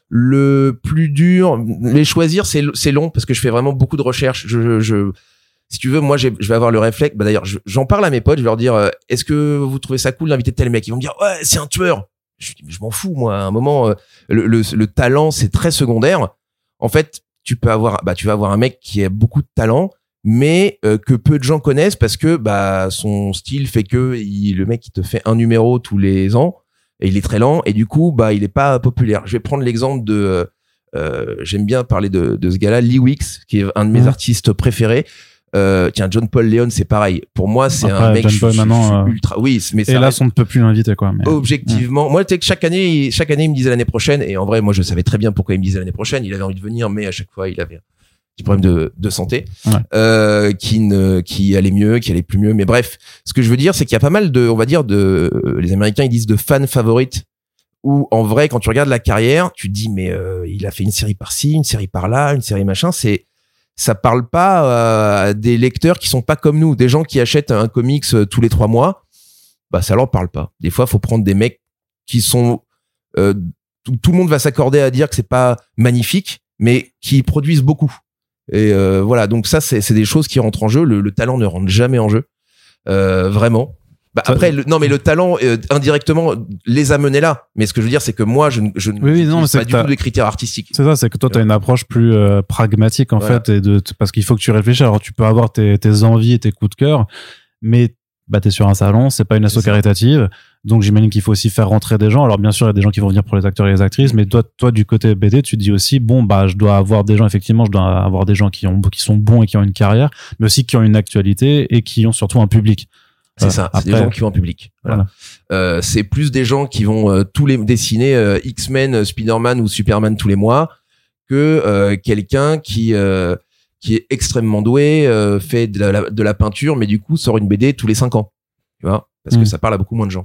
Le plus dur, les choisir, c'est c'est long parce que je fais vraiment beaucoup de recherches. Je, je, je si tu veux, moi, j'ai, je vais avoir le réflexe. Bah d'ailleurs, je- j'en parle à mes potes. Je vais leur dire, euh, est-ce que vous trouvez ça cool d'inviter tel mec? Ils vont me dire, ouais, c'est un tueur. Je, dis, mais je m'en fous, moi. À un moment, euh, le, le, le talent, c'est très secondaire. En fait, tu peux avoir, bah, tu vas avoir un mec qui a beaucoup de talent, mais euh, que peu de gens connaissent parce que bah son style fait que il, le mec il te fait un numéro tous les ans et il est très lent et du coup bah il est pas populaire. Je vais prendre l'exemple de euh, j'aime bien parler de, de ce gars-là, Lee Wicks, qui est un de mes
Mmh.
artistes préférés. Euh, tiens, John Paul Leon, c'est pareil. Pour moi, c'est
Après,
un mec
John
je-
Paul,
je- je
maintenant,
suis
euh,
ultra. Oui, mais
Et
ça
là,
reste-
on ne peut plus l'inviter quoi. Mais...
objectivement, moi, tu sais que chaque année, il- chaque année, il me disait l'année prochaine, et en vrai, moi, je savais très bien pourquoi il me disait l'année prochaine. Il avait envie de venir, mais à chaque fois, il avait un petit problème de, de santé,
Ouais.
euh, qui ne, qui allait mieux, qui allait plus mieux. Mais bref, ce que je veux dire, c'est qu'il y a pas mal de, on va dire, de, les Américains, ils disent de fans favorites, où en vrai, quand tu regardes la carrière, tu te dis, mais euh, il a fait une série par-ci, une série par-là, une série machin. C'est, ça parle pas euh, à des lecteurs qui sont pas comme nous, des gens qui achètent un comics euh, tous les trois mois. Bah, ça leur parle pas. Des fois, faut prendre des mecs qui sont, euh, tout, tout le monde va s'accorder à dire que c'est pas magnifique, mais qui produisent beaucoup. Et euh, voilà, donc ça, c'est, c'est des choses qui rentrent en jeu. Le, le talent ne rentre jamais en jeu, euh, vraiment. Bah,
Ça-
après, le, non, mais le talent euh, indirectement les a menés là. Mais ce que je veux dire, c'est que moi, je, ne- je ne
Oui, oui, non, mais
n'utilise
c'est
pas
que
du
t'as-
tout les critères artistiques.
C'est ça, c'est que toi, tu as une approche plus euh, pragmatique, en
Voilà.
fait, et de, t- parce qu'il faut que tu réfléchisses. Alors, tu peux avoir tes, tes envies et tes coups de cœur, mais bah, tu es sur un salon, c'est pas une asso
C'est ça.
caritative, donc j'imagine qu'il faut aussi faire rentrer des gens. Alors, bien sûr, il y a des gens qui vont venir pour les acteurs et les actrices, mais toi, toi du côté B D, tu te dis aussi, bon, bah, je dois avoir des gens, effectivement, je dois avoir des gens qui, ont, qui sont bons et qui ont une carrière, mais aussi qui ont une actualité et qui ont surtout un public.
C'est
Euh,
ça, c'est des
après-
gens qui vont en public. Voilà.
Voilà.
Euh, c'est plus des gens qui vont euh, tous les dessiner euh, X-Men, euh, Spider-Man ou Superman tous les mois que euh, quelqu'un qui euh, qui est extrêmement doué, euh, fait de la, de la peinture, mais du coup sort une B D tous les cinq ans. Tu vois, parce
Mm.
que ça parle à beaucoup moins de gens.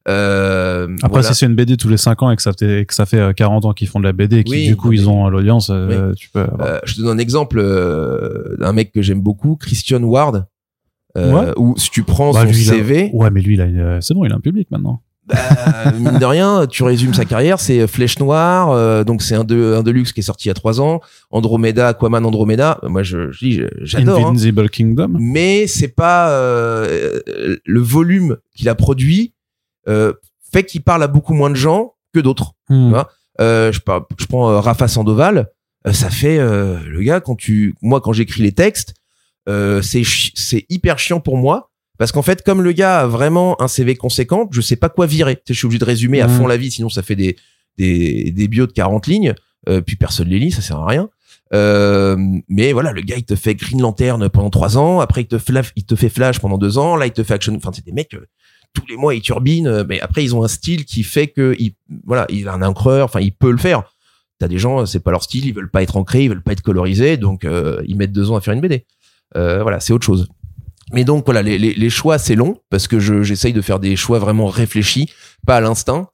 Euh,
Après,
voilà.
si c'est une B D tous les cinq ans et que ça fait, que ça fait euh, quarante ans qu'ils font de la B D et qui,
Oui,
du coup,
mais-
ils ont euh, l'audience, euh, tu peux avoir.
Euh, je te donne un exemple euh, d'un mec que j'aime beaucoup, Christian Ward. Euh,
Ouais.
Où si tu prends
Bah,
son
lui, il a-
C V,
Ouais, mais lui, il a, euh, c'est bon, il a un public maintenant.
bah, mine de rien, tu résumes sa carrière, c'est Flèche Noire, euh, donc c'est un de un Deluxe qui est sorti il y a trois ans, Andromeda, Aquaman Andromeda. Moi, je, je dis, j'adore. Hein.
Invincible Kingdom.
Mais c'est pas euh, le volume qu'il a produit euh, fait qu'il parle à beaucoup moins de gens que d'autres.
Hmm.
vois. Euh, je, par- je prends euh, Rafa Sandoval, euh, ça fait euh, le gars quand tu, moi quand j'écris les textes, euh, c'est chi- c'est hyper chiant pour moi. Parce qu'en fait, comme le gars a vraiment un C V conséquent, je sais pas quoi virer. Tu sais, je suis obligé de résumer à
Mmh.
fond la vie, sinon ça fait des, des, des bios de quarante lignes. euh, puis personne les lit, ça sert à rien. Euh, mais voilà, le gars il te fait Green Lantern pendant trois ans, après il te flash, il te fait Flash pendant deux ans, là il te fait Action. Enfin, c'est des mecs euh, tous les mois ils turbinent, euh, mais après ils ont un style qui fait que il, voilà, il a un encreur, enfin il peut le faire. T'as des gens, c'est pas leur style, ils veulent pas être ancrés, ils veulent pas être colorisés, donc euh, ils mettent deux ans à faire une B D. Euh, voilà, c'est autre chose. Mais donc voilà, les, les, les choix c'est long parce que je, j'essaye de faire des choix vraiment réfléchis, pas à l'instinct.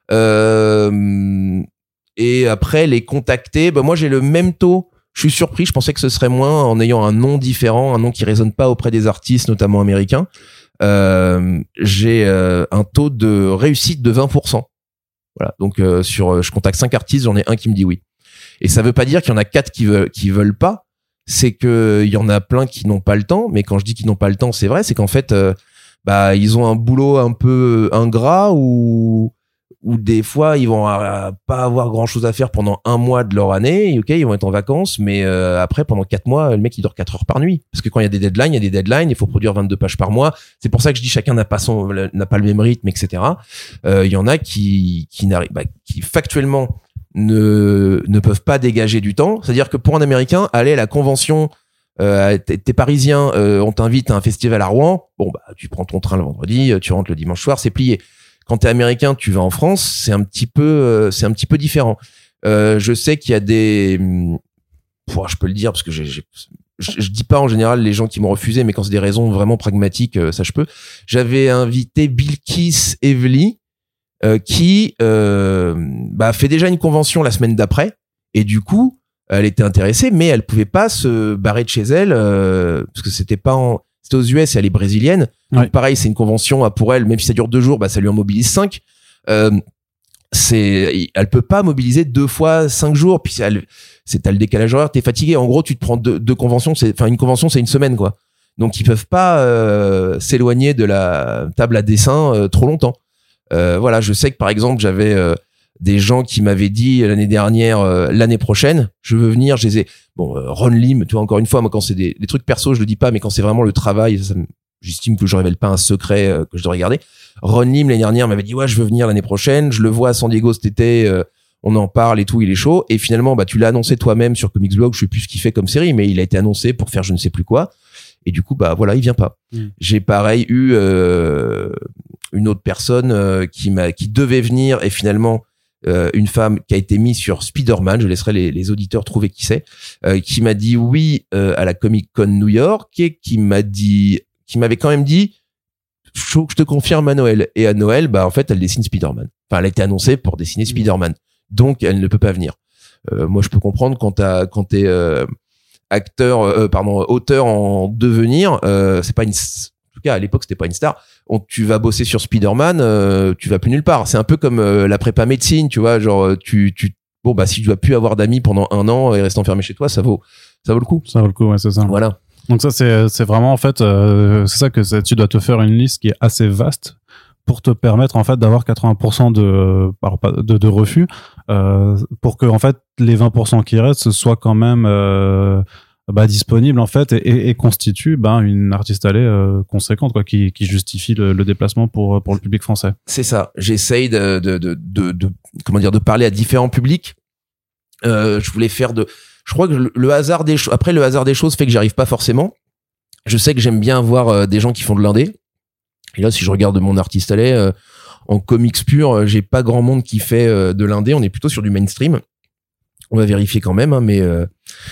Euh, Et après, les contacter, bah moi j'ai le même taux. Je suis surpris, je pensais que ce serait moins en ayant un nom différent, un nom qui résonne pas auprès des artistes, notamment américains. Euh, j'ai euh, un taux de réussite de vingt pour cent. Voilà, donc euh, sur, je contacte cinq artistes, j'en ai un qui me dit oui. Et ça veut pas dire qu'il y en a quatre qui veulent, qui veulent pas. C'est que il y en a plein qui n'ont pas le temps. Mais quand je dis qu'ils n'ont pas le temps, c'est vrai, c'est qu'en fait, euh, bah ils ont un boulot un peu ingrat ou où des fois ils vont euh, pas avoir grand chose à faire pendant un mois de leur année, ok, ils vont être en vacances, mais euh, après pendant quatre mois le mec il dort quatre heures par nuit parce que quand il y a des deadlines, il y a des deadlines, il faut produire vingt-deux pages par mois. C'est pour ça que je dis chacun n'a pas son n'a pas le même rythme, etc. Euh, il y en a qui qui n'arrivent bah, qui factuellement ne ne peuvent pas dégager du temps. C'est-à-dire que pour un Américain, aller à la convention, euh, t'es, t'es parisien, euh, on t'invite à un festival à Rouen, bon bah tu prends ton train le vendredi, tu rentres le dimanche soir, c'est plié. Quand t'es américain, tu vas en France, c'est un petit peu, euh, c'est un petit peu différent. Euh, je sais qu'il y a des, Pouah, je peux le dire parce que j'ai, j'ai... Je, je dis pas en général les gens qui m'ont refusé, mais quand c'est des raisons vraiment pragmatiques, euh, ça je peux. J'avais invité Bilkis Evely, euh, qui euh, bah, fait déjà une convention la semaine d'après, et du coup, elle était intéressée, mais elle pouvait pas se barrer de chez elle euh, parce que c'était pas en C'était aux U S et elle est brésilienne. Donc ouais. Pareil, c'est une convention pour elle, même si ça dure deux jours, bah ça lui en mobilise cinq. Euh, c'est, elle peut pas mobiliser deux fois cinq jours. Puis elle, c'est t'as le décalage horaire, t'es fatigué. En gros, tu te prends deux, deux conventions. C'est, enfin une convention, c'est une semaine quoi. Donc ils peuvent pas euh, s'éloigner de la table à dessin euh, trop longtemps. Euh, voilà, je sais que par exemple j'avais euh, des gens qui m'avaient dit l'année dernière, euh, l'année prochaine, je veux venir. Je les ai, bon, euh, Ron Lim, tu vois, encore une fois, moi quand c'est des, des trucs perso, je le dis pas, mais quand c'est vraiment le travail, ça, ça, j'estime que je révèle pas un secret euh, que je dois regarder. Ron Lim l'année dernière m'avait dit ouais, je veux venir l'année prochaine. Je le vois à San Diego cet été. Euh, on en parle et tout, il est chaud. Et finalement, bah tu l'as annoncé toi-même sur Comics Blog. Je sais plus ce qu'il fait comme série, mais il a été annoncé pour faire je ne sais plus quoi. Et du coup, bah voilà, il vient pas. Mmh. J'ai pareil eu euh, une autre personne euh, qui m'a, qui devait venir et finalement euh, une femme qui a été mise sur Spider-Man. Je laisserai les, les auditeurs trouver qui c'est. Euh, qui m'a dit oui euh, à la Comic Con New York et qui m'a dit, qui m'avait quand même dit, faut que je te confirme à Noël. Et à Noël, bah en fait, elle dessine Spider-Man. Enfin, elle a été annoncée pour dessiner mmh. Spider-Man. Donc, elle ne peut pas venir. Euh, moi, je peux comprendre quand t'as, quand t'es euh, acteur, euh, pardon, auteur en devenir, euh, c'est pas une, en tout cas à l'époque c'était pas une star. On, tu vas bosser sur Spider-Man, euh, tu vas plus nulle part. C'est un peu comme euh, la prépa médecine, tu vois, genre tu, tu, bon bah si tu dois plus avoir d'amis pendant un an et rester enfermé chez toi, ça vaut, ça vaut le coup.
Ça vaut le coup, ouais, c'est ça.
Voilà.
Donc ça c'est, c'est vraiment en fait, euh, c'est ça que c'est, tu dois te faire une liste qui est assez vaste pour te permettre en fait d'avoir quatre-vingts pour cent de de, de refus, euh, pour que en fait les vingt pour cent qui restent soient quand même euh, bah, disponibles en fait et, et, et constituent bah, une artiste allée euh, conséquente quoi, qui, qui justifie le, le déplacement pour pour le public français.
C'est ça. J'essaye de de, de de de comment dire de parler à différents publics. Euh, je voulais faire de, je crois que le, le hasard des choses. Après le hasard des choses fait que j'y arrive pas forcément. Je sais que j'aime bien voir euh, des gens qui font de l'indé. Et là, si je regarde mon artiste allait, euh, en comics pur, euh, j'ai pas grand monde qui fait euh, de l'indé. On est plutôt sur du mainstream. On va vérifier quand même, hein, mais euh,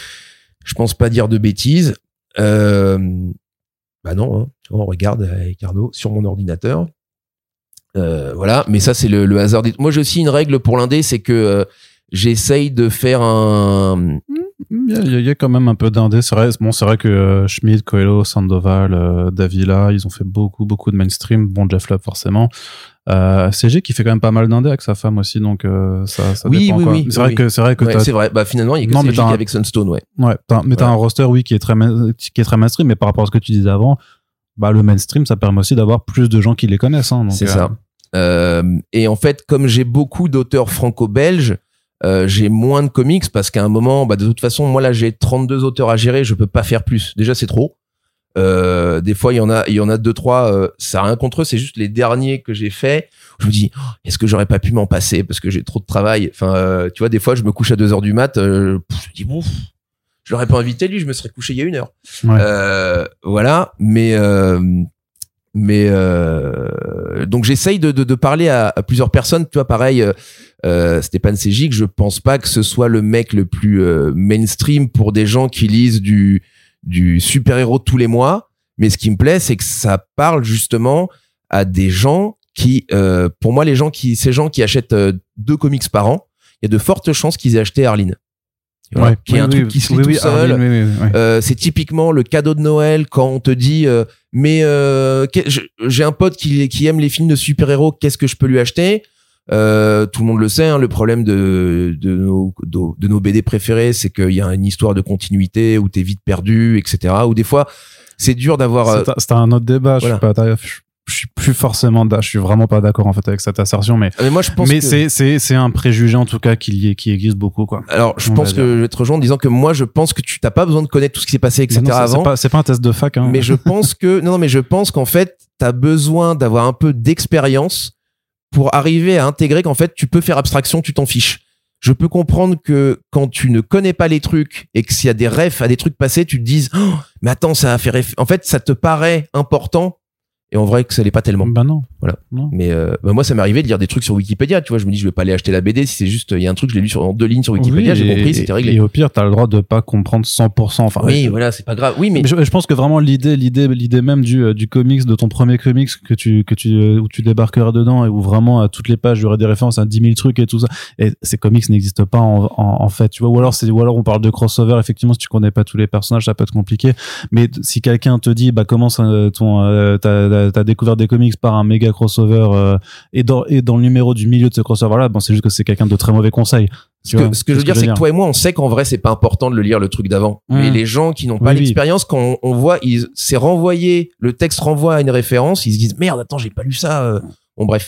je pense pas dire de bêtises. Euh, bah non, hein. On regarde avec Arnaud sur mon ordinateur. Euh, voilà, mais ça c'est le, le hasard. Des... Moi, j'ai aussi une règle pour l'indé, c'est que euh, j'essaye de faire un...
Il y, a, il y a quand même un peu d'indé. C'est vrai, bon, c'est vrai que euh, Schmidt, Coelho, Sandoval, euh, Davila, ils ont fait beaucoup, beaucoup de mainstream. Bon, Jeff Lubb, forcément. Euh, C G qui fait quand même pas mal d'indé avec sa femme aussi, donc euh, ça, ça
oui,
dépend.
Oui,
quoi.
oui,
c'est
oui.
vrai que c'est vrai que
ouais, c'est vrai. Bah finalement, il y a que non, C G un... avec Sunstone, ouais.
Ouais, t'as, mais t'as ouais. un roster, oui, qui est très, qui est très mainstream, mais par rapport à ce que tu disais avant, bah le mainstream, ça permet aussi d'avoir plus de gens qui les connaissent. Hein, donc,
c'est
euh...
ça. Euh, et en fait, comme j'ai beaucoup d'auteurs franco-belges. Euh, j'ai moins de comics parce qu'à un moment, bah, de toute façon, moi là, j'ai trente-deux auteurs à gérer, je peux pas faire plus. Déjà, c'est trop. Euh, des fois, il y en a, il y en a deux, trois. Euh, ça a rien contre eux. C'est juste les derniers que j'ai faits. Je me dis, oh, est-ce que j'aurais pas pu m'en passer parce que j'ai trop de travail. Enfin, euh, tu vois, des fois, je me couche à deux heures du mat. Euh, je me dis bon, je l'aurais pas invité lui. Je me serais couché il y a une heure. Ouais. Euh, voilà. Mais euh, mais euh, donc j'essaye de, de, de parler à, à plusieurs personnes. Tu vois, pareil. Euh, Stéphane Ségic, je pense pas que ce soit le mec le plus euh, mainstream pour des gens qui lisent du du super-héros tous les mois, mais ce qui me plaît, c'est que ça parle justement à des gens qui, euh, pour moi, les gens qui, ces gens qui achètent euh, deux comics par an, il y a de fortes chances qu'ils aient acheté Arline. Voilà,
ouais,
qui est
oui,
un
oui,
truc qui se lit
oui,
tout
oui,
seul.
Arline, oui, oui, oui.
Euh, c'est typiquement le cadeau de Noël quand on te dit, euh, mais euh, j'ai un pote qui, qui aime les films de super-héros, qu'est-ce que je peux lui acheter? Euh, tout le monde le sait, hein, le problème de, de, nos, de, de nos B D préférés, c'est qu'il y a une histoire de continuité où t'es vite perdu, et cetera. Ou des fois, c'est dur d'avoir.
C'est, c'est un autre débat.
Voilà.
Je suis pas, je, je suis plus forcément, je suis vraiment pas d'accord en fait avec cette assertion, mais.
Mais moi, je pense.
Mais
que...
c'est, c'est, c'est un préjugé en tout cas qui y est, qui existe beaucoup, quoi.
Alors, je pense que dire. je vais te rejoindre en disant que moi, je pense que tu t'as pas besoin de connaître tout ce qui s'est passé, et cetera.
Non,
avant.
C'est pas, c'est pas un test de fac, hein.
Mais je pense que non, non, mais je pense qu'en fait, t'as besoin d'avoir un peu d'expérience pour arriver à intégrer qu'en fait, tu peux faire abstraction, tu t'en fiches. Je peux comprendre que quand tu ne connais pas les trucs et que s'il y a des refs à des trucs passés, tu te dises, oh, mais attends, ça a fait réf... En fait, ça te paraît important. Et en vrai, que ça l'est pas tellement.
Bah non.
Voilà.
Non.
Mais euh, bah moi, ça m'est arrivé de lire des trucs sur Wikipédia. Tu vois, je me dis, je vais pas aller acheter la B D si c'est juste, il y a un truc, je l'ai lu sur en deux lignes sur Wikipédia,
oui,
j'ai
et,
compris, c'était réglé.
Et au pire, t'as le droit de pas comprendre cent pour cent. Enfin,
oui,
ouais,
voilà, c'est pas grave. Oui, mais,
mais je, je pense que vraiment l'idée, l'idée, l'idée même du du comics, de ton premier comics que tu que tu où tu débarqueras dedans et où vraiment à toutes les pages il y aurait des références à dix mille trucs et tout ça. Et ces comics n'existent pas en, en, en fait, tu vois. Ou alors c'est ou alors on parle de crossover. Effectivement, si tu connais pas tous les personnages, ça peut être compliqué. Mais si quelqu'un te dit, bah comment ça, ton euh, t'as t'as découvert des comics par un méga crossover euh, et dans et dans le numéro du milieu de ce crossover là, bon c'est juste que c'est quelqu'un de très mauvais conseil.
Ce que, ce que je veux dire, c'est que toi et moi, on sait qu'en vrai, c'est pas important de le lire le truc d'avant. Mmh. Mais les gens qui n'ont pas oui, l'expérience, oui. quand on, on voit, ils, c'est renvoyé, le texte renvoie à une référence, ils se disent merde, attends, j'ai pas lu ça. Euh. Bon bref.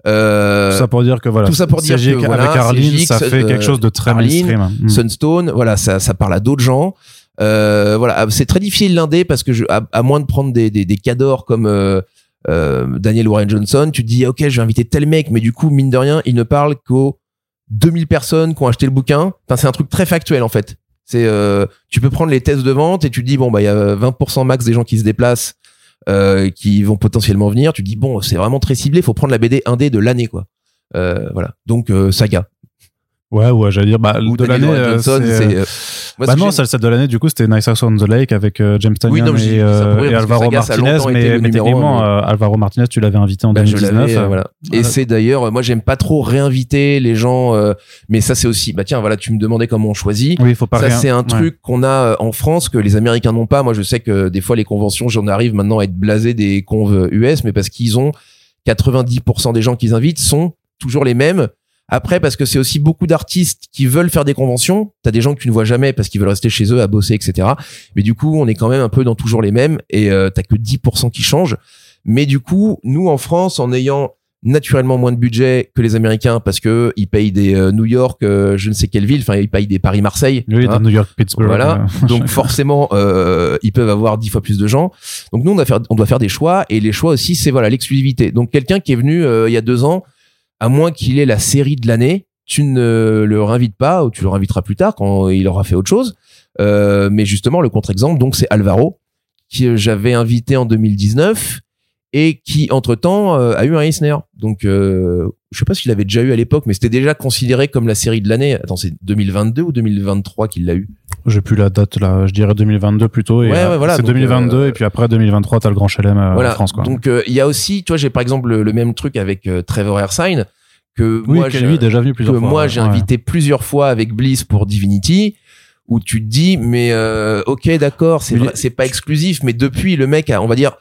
Euh,
tout ça pour dire que voilà.
Tout ça pour dire que
avec
voilà,
Arline, ça fait quelque chose de très mainstream.
Mmh. Sunstone, voilà, ça, ça parle à d'autres gens. Euh, voilà, c'est très difficile l'indé parce que je, à, à moins de prendre des, des, des cadors comme euh, euh, Daniel Warren Johnson, tu te dis ok, je vais inviter tel mec, mais du coup mine de rien, il ne parle qu'aux deux mille personnes qui ont acheté le bouquin. Enfin, c'est un truc très factuel en fait. C'est euh, tu peux prendre les tests de vente et tu te dis bon bah il y a vingt pour cent max des gens qui se déplacent, euh, qui vont potentiellement venir. Tu te dis bon c'est vraiment très ciblé. Faut prendre la B D indé de l'année quoi. Euh, voilà. Donc euh, Saga.
Ouais, ouais, j'allais dire, bah,
Ou
de l'année, euh,
Johnson,
c'est,
c'est, euh,
moi, bah non, celle, celle de l'année, du coup, c'était Nice House on the Lake avec euh, James Tynion oui, et, euh, et Alvaro Martinez, mais, mais techniquement, euh, Alvaro Martinez, tu l'avais invité en bah, deux mille dix-neuf.
Euh, voilà. Et voilà. C'est d'ailleurs, moi, j'aime pas trop réinviter les gens, euh, mais ça, c'est aussi, bah, tiens, voilà, tu me demandais comment on choisit.
Oui, il faut pas
ça,
rien.
c'est un
ouais.
truc qu'on a en France que les Américains n'ont pas. Moi, je sais que des fois, les conventions, j'en arrive maintenant à être blasé des conves U S, mais parce qu'ils ont quatre-vingt-dix pour cent des gens qu'ils invitent sont toujours les mêmes. Après, parce que c'est aussi beaucoup d'artistes qui veulent faire des conventions. T'as des gens que tu ne vois jamais parce qu'ils veulent rester chez eux à bosser, et cetera. Mais du coup, on est quand même un peu dans toujours les mêmes et euh, t'as que dix pour cent qui changent. Mais du coup, nous, en France, en ayant naturellement moins de budget que les Américains parce que ils payent des euh, New York, euh, je ne sais quelle ville, enfin, ils payent des Paris-Marseille.
Oui, hein, New York, Pittsburgh.
Voilà. Euh, Donc, forcément, euh, ils peuvent avoir dix fois plus de gens. Donc, nous, on doit faire, on doit faire des choix et les choix aussi, c'est voilà, l'exclusivité. Donc, quelqu'un qui est venu euh, il y a deux ans, à moins qu'il ait la série de l'année, tu ne le réinvites pas ou tu le réinviteras plus tard quand il aura fait autre chose. Euh, mais justement, le contre-exemple, donc c'est Alvaro, qui j'avais invité en deux mille dix-neuf et qui, entre-temps, euh, a eu un Eisner. Donc, euh, je sais pas s'il l'avait déjà eu à l'époque, mais c'était déjà considéré comme la série de l'année. Attends, c'est deux mille vingt-deux ou deux mille vingt-trois qu'il l'a eu?
J'ai plus la date là, je dirais deux mille vingt-deux plutôt. Et
ouais, ouais, voilà,
c'est
donc, deux mille
vingt-deux euh, et puis après deux mille vingt-trois, t'as le Grand Chelem euh,
voilà,
en France, quoi.
Donc, il euh, y a aussi, tu vois, j'ai par exemple le, le même truc avec euh, Trevor Ersine. Que
oui,
moi,
j'ai, lui, déjà venu plusieurs
que
fois.
moi,
ouais.
j'ai invité plusieurs fois avec Bliss pour Divinity, où tu te dis, mais euh, ok, d'accord, c'est, vrai, c'est pas exclusif, mais depuis, le mec a, on va dire,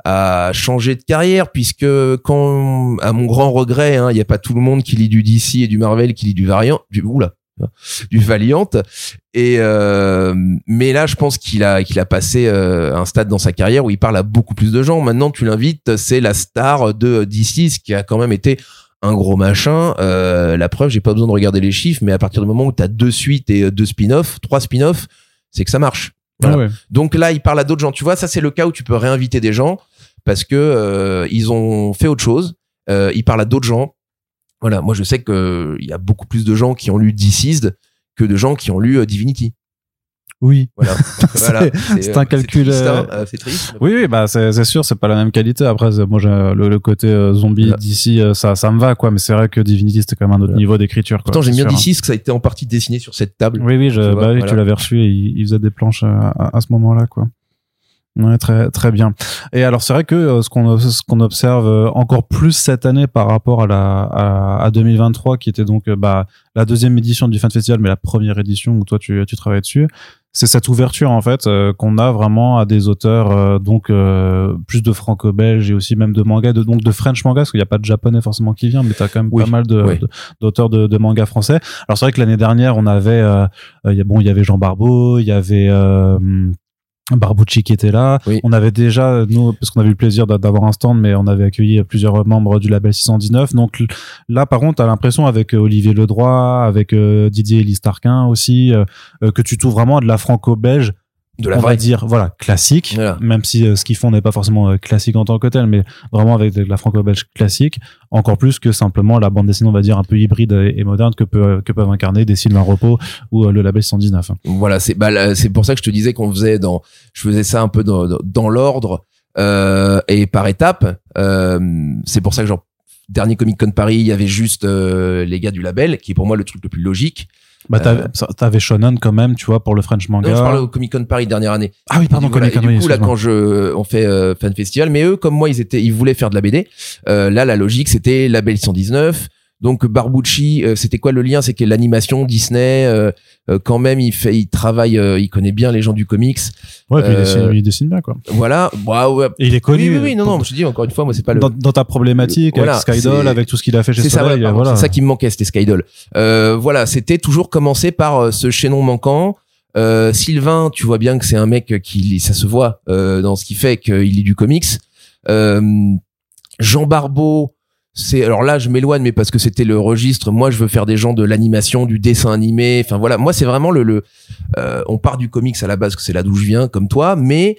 a changé de carrière, puisque quand, à mon grand regret, hein, il y a pas tout le monde qui lit du D C et du Marvel, qui lit du Variant, du oula, du Valiant, et euh, mais là, je pense qu'il a, qu'il a passé euh, un stade dans sa carrière où il parle à beaucoup plus de gens. Maintenant, tu l'invites, c'est la star de D C, ce qui a quand même été un gros machin. Euh, la preuve, j'ai pas besoin de regarder les chiffres, mais à partir du moment où t'as deux suites et deux spin-offs, trois spin-offs, c'est que ça marche. Voilà.
Ah ouais.
Donc là, il parle à d'autres gens. Tu vois, ça c'est le cas où tu peux réinviter des gens parce que euh, ils ont fait autre chose. Euh, il parle à d'autres gens. Voilà, moi je sais que euh, il y a beaucoup plus de gens qui ont lu Deceased que de gens qui ont lu euh, Divinity.
Oui.
Voilà.
c'est,
voilà.
c'est, c'est un calcul.
C'est triste,
euh...
hein, euh, c'est triste.
Oui, oui, bah c'est, c'est sûr, c'est pas la même qualité. Après, c'est, moi, j'ai, le, le côté euh, zombie
Voilà.
d'ici, euh, ça, ça me va, quoi. Mais c'est vrai que Divinity, c'était quand même un autre
Voilà.
niveau d'écriture. Quoi,
Pourtant, j'aime bien
sûr,
Deceased, que ça a été en partie dessiné sur cette table.
hein. Oui, oui, je,
Tu
bah
vois,
oui,
voilà.
tu l'avais reçu et il, il faisait des planches à, à, à ce moment-là, quoi. Ouais, très très bien. Et alors c'est vrai que euh, ce qu'on ce qu'on observe euh, encore plus cette année par rapport à la à, à deux mille vingt-trois qui était donc euh, bah la deuxième édition du Fan Festival mais la première édition où toi tu tu travailles dessus, c'est cette ouverture en fait euh, qu'on a vraiment à des auteurs euh, donc euh, plus de franco-belge et aussi même de manga de donc de French manga parce qu'il y a pas de japonais forcément qui vient mais t'as quand même
Oui,
pas mal de,
oui.
de d'auteurs de, de manga français. Alors c'est vrai que l'année dernière on avait euh, euh, y a, bon il y avait Jean Barbeau, il y avait euh, Barbucci qui était là.
Oui.
On avait déjà, nous, parce qu'on avait eu le plaisir d'avoir un stand, mais on avait accueilli plusieurs membres du label six cent dix-neuf. Donc là, par contre, t'as l'impression avec Olivier Ledroit, avec euh, Didier Elise Tarquin aussi, euh, que tu trouves vraiment à de la franco-belge.
De la
on
vraie.
va dire, voilà, classique.
Voilà.
Même si euh, ce qu'ils font n'est pas forcément euh, classique en tant que tel, mais vraiment avec de la franco-belge classique. Encore plus que simplement la bande dessinée, on va dire, un peu hybride et, et moderne que, peut, que peuvent incarner des Sylvain Repos ou euh, le label six cent dix-neuf.
Voilà, c'est bah là, c'est pour ça que je te disais qu'on faisait dans, je faisais ça un peu dans, dans, dans l'ordre euh, et par étapes. Euh, c'est pour ça que genre dernier Comic Con Paris, il y avait juste euh, les gars du label, qui est pour moi le truc le plus logique.
Bah t'avais,
Euh,
t'avais Shonen quand même, tu vois, pour le French manga.
Non, je parle au Comic Con Paris dernière année.
Ah oui, pardon,
Et voilà,
Comic Con,
et du
oui,
coup là,
excuse-moi.
quand je, on fait euh, fan festival, mais eux, comme moi, ils étaient, ils voulaient faire de la B D. Euh, là, la logique, c'était label cent dix-neuf. Donc Barbucci, euh, c'était quoi le lien? C'est que l'animation Disney, euh, euh, quand même, il fait, il travaille, euh, il connaît bien les gens du comics.
Ouais, puis il,
Euh,
dessine, il dessine bien, quoi.
Voilà. Bah, ouais.
Et il est connu.
Oui, oui, oui, non,
pour-
non, je te dis encore une fois, moi, c'est pas le.
dans, dans ta problématique,
Voilà,
avec Skydoll,
c'est-
avec tout ce qu'il a fait chez
C'est ça,
Soleil,
ouais, pardon,
voilà.
c'est ça qui me manquait, c'était Skydoll. Euh, voilà, c'était toujours commencer par euh, ce chaînon manquant. Euh, Sylvain, tu vois bien que c'est un mec qui, ça se voit euh, dans ce qu'il fait, qu'il lit du comics. Euh, Jean Barbeau, c'est alors là je m'éloigne, mais parce que c'était le registre. Moi, je veux faire des gens de l'animation, du dessin animé. Enfin voilà, moi c'est vraiment le, le euh, on part du comics à la base, que c'est là d'où je viens, comme toi, mais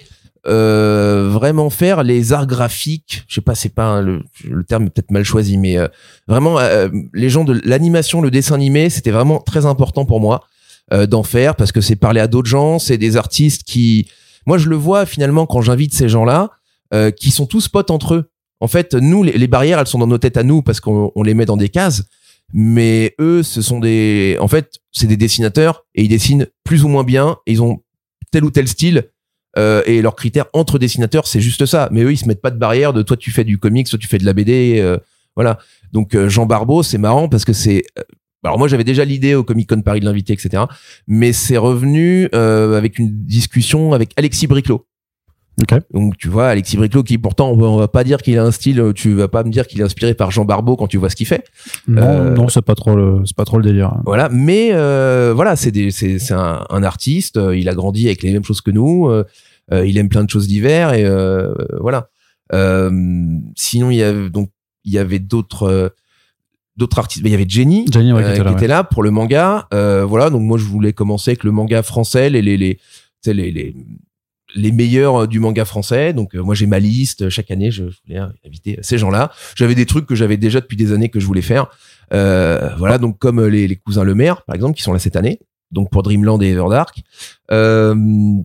euh, vraiment faire les arts graphiques. Je sais pas, c'est pas un- le, le terme est peut-être mal choisi, mais euh, vraiment euh, les gens de l'animation, le dessin animé, c'était vraiment très important pour moi euh, d'en faire parce que c'est parler à d'autres gens, c'est des artistes qui, moi je le vois finalement quand j'invite ces gens-là, euh, qui sont tous potes entre eux. En fait, nous, les, les barrières, elles sont dans nos têtes à nous parce qu'on on les met dans des cases. Mais eux, ce sont des, en fait, c'est des dessinateurs et ils dessinent plus ou moins bien. Et ils ont tel ou tel style euh, et leurs critères entre dessinateurs, c'est juste ça. Mais eux, ils se mettent pas de barrière de toi, tu fais du comics, toi, tu fais de la B D, euh, voilà. Donc euh, Jean Barbeau, c'est marrant parce que c'est, euh, alors moi, j'avais déjà l'idée au Comic Con Paris de l'inviter, et cetera. Mais c'est revenu euh, avec une discussion avec Alexis Briclot.
Ok.
Donc tu vois Alexis Briclot qui pourtant on va, on va pas dire qu'il a un style, tu vas pas me dire qu'il est inspiré par Jean Barbeau quand tu vois ce qu'il fait.
Non,
Euh,
non, c'est pas trop le, c'est pas trop le délire.
Voilà, mais euh, voilà, c'est des c'est c'est un, un artiste, euh, il a grandi avec les mêmes choses que nous, euh, euh, il aime plein de choses diverses et euh, voilà. Euh, sinon il y avait donc il y avait d'autres euh, d'autres artistes, mais il y avait Jenny,
Jenny, ouais,
euh,
qui était là,
qui était
ouais.
là pour le manga. Euh, voilà, donc moi je voulais commencer avec le manga français, les les les tu sais, les, les les meilleurs du manga français. Donc euh, moi j'ai ma liste, chaque année je, je voulais inviter ces gens-là. J'avais des trucs que j'avais déjà depuis des années que je voulais faire. Euh, voilà, donc comme les, les cousins Lemaire par exemple qui sont là cette année, donc pour Dreamland et Everdark. Euh,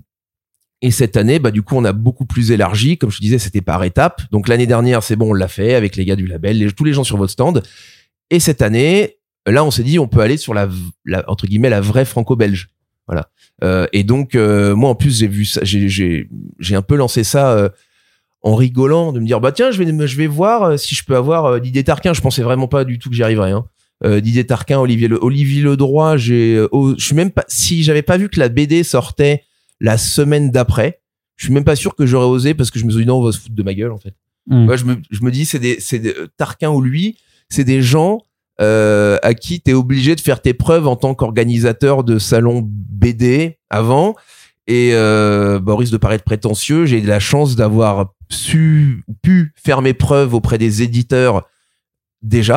et cette année, bah du coup on a beaucoup plus élargi, comme je te disais, c'était par étapes. Donc l'année dernière c'est bon, on l'a fait avec les gars du label, les, tous les gens sur votre stand. Et cette année, là on s'est dit on peut aller sur la, la entre guillemets la vraie franco-belge. Voilà. Euh, et donc euh, moi en plus j'ai vu ça, j'ai j'ai j'ai un peu lancé ça euh, en rigolant, de me dire bah tiens je vais je vais voir euh, si je peux avoir euh, Didier Tarquin. Je pensais vraiment pas du tout que j'y arriverais. Hein. Euh, Didier Tarquin, Olivier Le Olivier Ledroit, j'ai euh, oh, je suis même pas, si j'avais pas vu que la B D sortait la semaine d'après, je suis même pas sûr que j'aurais osé parce que je me suis dit non on va se foutre de ma gueule en fait.
Mm.
Moi je me je me dis c'est des c'est des, euh, Tarquin ou lui, c'est des gens Euh, à qui t'es obligé de faire tes preuves en tant qu'organisateur de salon B D avant. Et euh, bah, au risque de paraître prétentieux, j'ai eu la chance d'avoir su pu faire mes preuves auprès des éditeurs déjà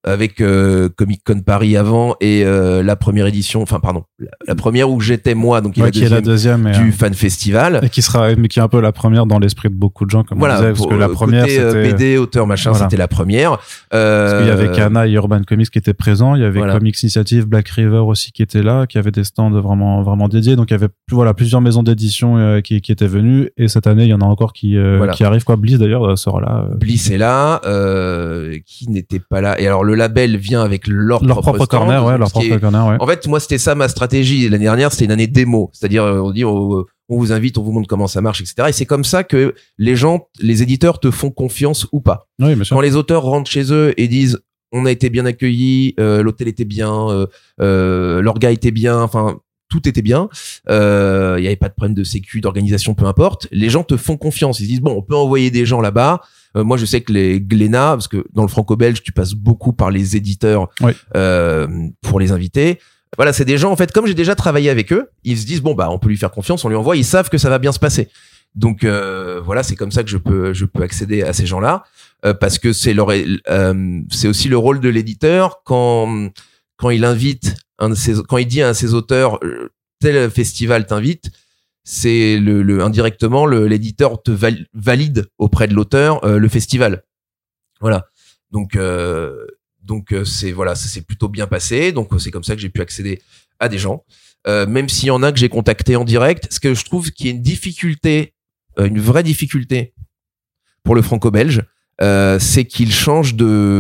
avec euh, Comic Con Paris avant et euh, la première édition, enfin pardon, la, la première où j'étais moi, donc il y a
ouais,
la deuxième,
la deuxième et,
du
euh,
Fan Festival.
Et qui sera, mais qui est un peu la première dans l'esprit de beaucoup de gens, comme
Voilà,
on disait, parce
pour,
que la première
côté, euh,
c'était
B D, auteur, machin,
voilà.
c'était la première. Euh,
Parce qu'il y avait Kana et Urban Comics qui étaient présents, il y avait
voilà.
Comics Initiative, Black River aussi qui était là, qui avait des stands vraiment vraiment dédiés. Donc il y avait voilà plusieurs maisons d'édition euh, qui qui étaient venues, et cette année il y en a encore qui euh,
Voilà.
qui arrivent, quoi. Bliss d'ailleurs sera là. Euh...
Bliss est là, euh, qui n'était pas là. Et alors le label vient avec leur,
leur propre, propre corner, ouais, leur propre est... corner, ouais.
En fait, moi c'était ça ma stratégie l'année dernière, c'était une année démo, c'est-à-dire on dit on, on vous invite, on vous montre comment ça marche, et cetera. Et c'est comme ça que les gens, les éditeurs te font confiance ou pas.
Oui, bien sûr.
Quand les auteurs rentrent chez eux et disent on a été bien accueillis, euh, l'hôtel était bien, euh, euh, leur gars était bien, enfin tout était bien, il euh, y avait pas de problème de sécu, d'organisation, peu importe. Les gens te font confiance, ils se disent bon, on peut envoyer des gens là-bas. Euh, moi, je sais que les Glénat, parce que dans le franco-belge, tu passes beaucoup par les éditeurs
oui.
euh, pour les inviter. Voilà, c'est des gens, en fait, comme j'ai déjà travaillé avec eux, ils se disent bon bah on peut lui faire confiance, on lui envoie, ils savent que ça va bien se passer. Donc euh, voilà, c'est comme ça que je peux je peux accéder à ces gens-là, euh, parce que c'est leur euh, c'est aussi le rôle de l'éditeur quand quand il invite un de ses quand il dit à un de ses auteurs tel festival t'invite, c'est le, le indirectement le, l'éditeur te val, valide auprès de l'auteur euh, le festival. Voilà. Donc euh, donc c'est voilà, ça s'est plutôt bien passé. Donc c'est comme ça que j'ai pu accéder à des gens, euh, même s'il y en a que j'ai contacté en direct. Ce que je trouve qui est une difficulté, euh, une vraie difficulté pour le franco-belge, euh, c'est qu'il change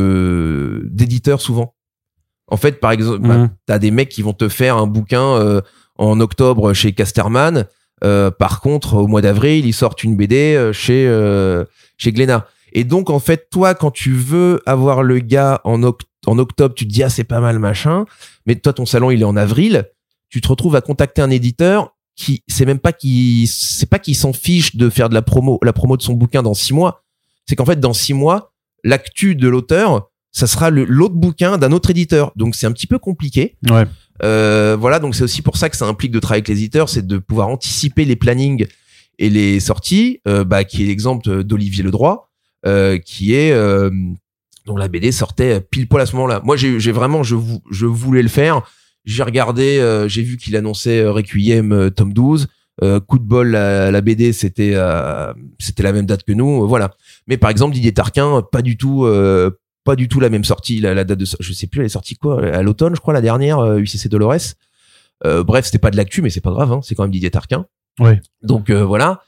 de d'éditeur souvent. En fait, par exemple, mmh. bah, t'as des mecs qui vont te faire un bouquin euh, en octobre chez Casterman. Euh, par contre, au mois d'avril, ils sortent une B D euh, chez euh, chez Glénat. Et donc, en fait, toi, quand tu veux avoir le gars en, oct- en octobre, tu te dis ah c'est pas mal machin. Mais toi, ton salon il est en avril. Tu te retrouves à contacter un éditeur qui c'est même pas qui c'est pas qu'il s'en fiche de faire de la promo la promo de son bouquin dans six mois. C'est qu'en fait, dans six mois, l'actu de l'auteur, ça sera le, l'autre bouquin d'un autre éditeur. Donc, c'est un petit peu compliqué.
Ouais.
Euh, voilà, donc c'est aussi pour ça que ça implique de travailler avec les éditeurs, c'est de pouvoir anticiper les plannings et les sorties, euh, bah, qui est l'exemple d'Olivier Ledroit, euh, qui est euh, dont la B D sortait pile poil à ce moment-là. Moi, j'ai, j'ai vraiment, je, je voulais le faire. J'ai regardé, euh, j'ai vu qu'il annonçait euh, Requiem euh, tome douze. Euh, coup de bol, la, la B D c'était euh, c'était la même date que nous, euh, voilà. Mais par exemple Didier Tarquin, pas du tout. Euh, pas du tout la même sortie, la, la date de, je sais plus, elle est sortie quoi, à l'automne, je crois, la dernière, euh, U C C Dolores. Euh, bref, c'était pas de l'actu, mais c'est pas grave, hein, c'est quand même Didier Tarquin.
Oui.
Donc, euh, voilà.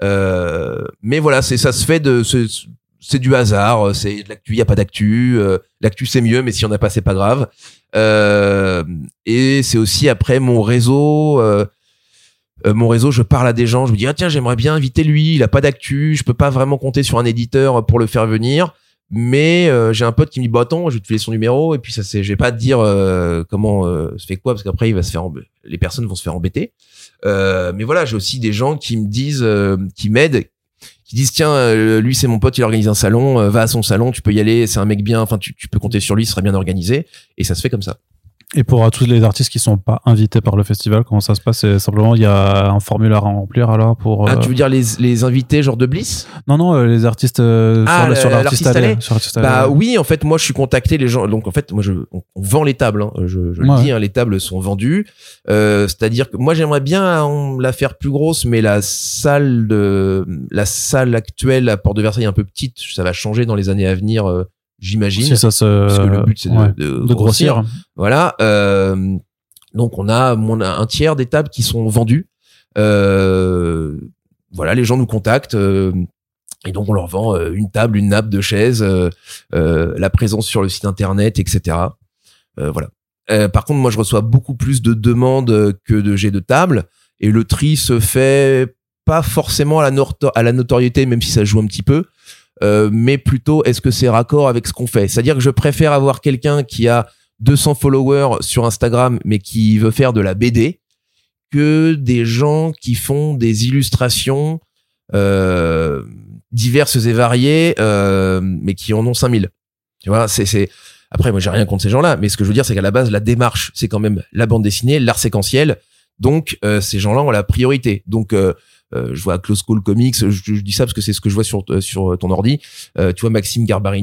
Euh, mais voilà, c'est, ça se fait de, c'est, c'est du hasard, c'est de l'actu, y a pas d'actu, euh, l'actu c'est mieux, mais si on n'a pas, c'est pas grave. Euh, et c'est aussi après mon réseau, euh, euh, mon réseau, je parle à des gens, je me dis, ah tiens, j'aimerais bien inviter lui, il a pas d'actu, je peux pas vraiment compter sur un éditeur pour le faire venir. Mais euh, j'ai un pote qui me dit bah attends, je vais te filer son numéro et puis ça c'est, je vais pas te dire euh, comment euh, se fait quoi parce qu'après il va se faire emb- les personnes vont se faire embêter. Euh, mais voilà, j'ai aussi des gens qui me disent, euh, qui m'aident, qui disent tiens euh, lui c'est mon pote, il organise un salon, euh, va à son salon, tu peux y aller, c'est un mec bien, enfin tu, tu peux compter sur lui, il sera bien organisé et ça se fait comme ça.
Et pour euh, tous les artistes qui sont pas invités par le festival, comment ça se passe? C'est simplement il y a un formulaire à remplir alors pour. Euh...
Ah, tu veux dire les les invités genre de Bliss?
Non non, euh, les artistes euh,
ah,
sur,
le,
sur l'artiste allé. Sur
l'artiste allé. Bah oui, en fait moi je suis contacté les gens. Donc en fait moi je on, on vend les tables. Hein, je je ouais. le dis, hein, les tables sont vendues. Euh, c'est-à-dire que moi j'aimerais bien on, la faire plus grosse, mais la salle de la salle actuelle à Porte de Versailles est un peu petite. Ça va changer dans les années à venir. Euh, J'imagine,
si ça se...
parce que le but c'est de,
ouais,
de,
de grossir.
grossir. Voilà. Euh, donc on a mon, un tiers des tables qui sont vendues. Euh, voilà, les gens nous contactent euh, et donc on leur vend euh, une table, une nappe, deux chaises, euh, euh, la présence sur le site internet, et cetera. Euh, voilà. Euh, par contre, moi je reçois beaucoup plus de demandes que de jets de table et le tri se fait pas forcément à la, noto- à la notoriété, même si ça joue un petit peu. Euh, mais plutôt est-ce que c'est raccord avec ce qu'on fait, c'est-à-dire que je préfère avoir quelqu'un qui a deux cents followers sur Instagram mais qui veut faire de la B D que des gens qui font des illustrations euh, diverses et variées euh, mais qui en ont cinq mille. Tu vois, c'est, c'est... Après moi j'ai rien contre ces gens-là, mais ce que je veux dire c'est qu'à la base la démarche c'est quand même la bande dessinée, l'art séquentiel, donc euh, ces gens-là ont la priorité. Donc euh, Euh, je vois Close Call Comics, je, je dis ça parce que c'est ce que je vois sur sur ton ordi. Euh, tu vois Maxime Garbarini,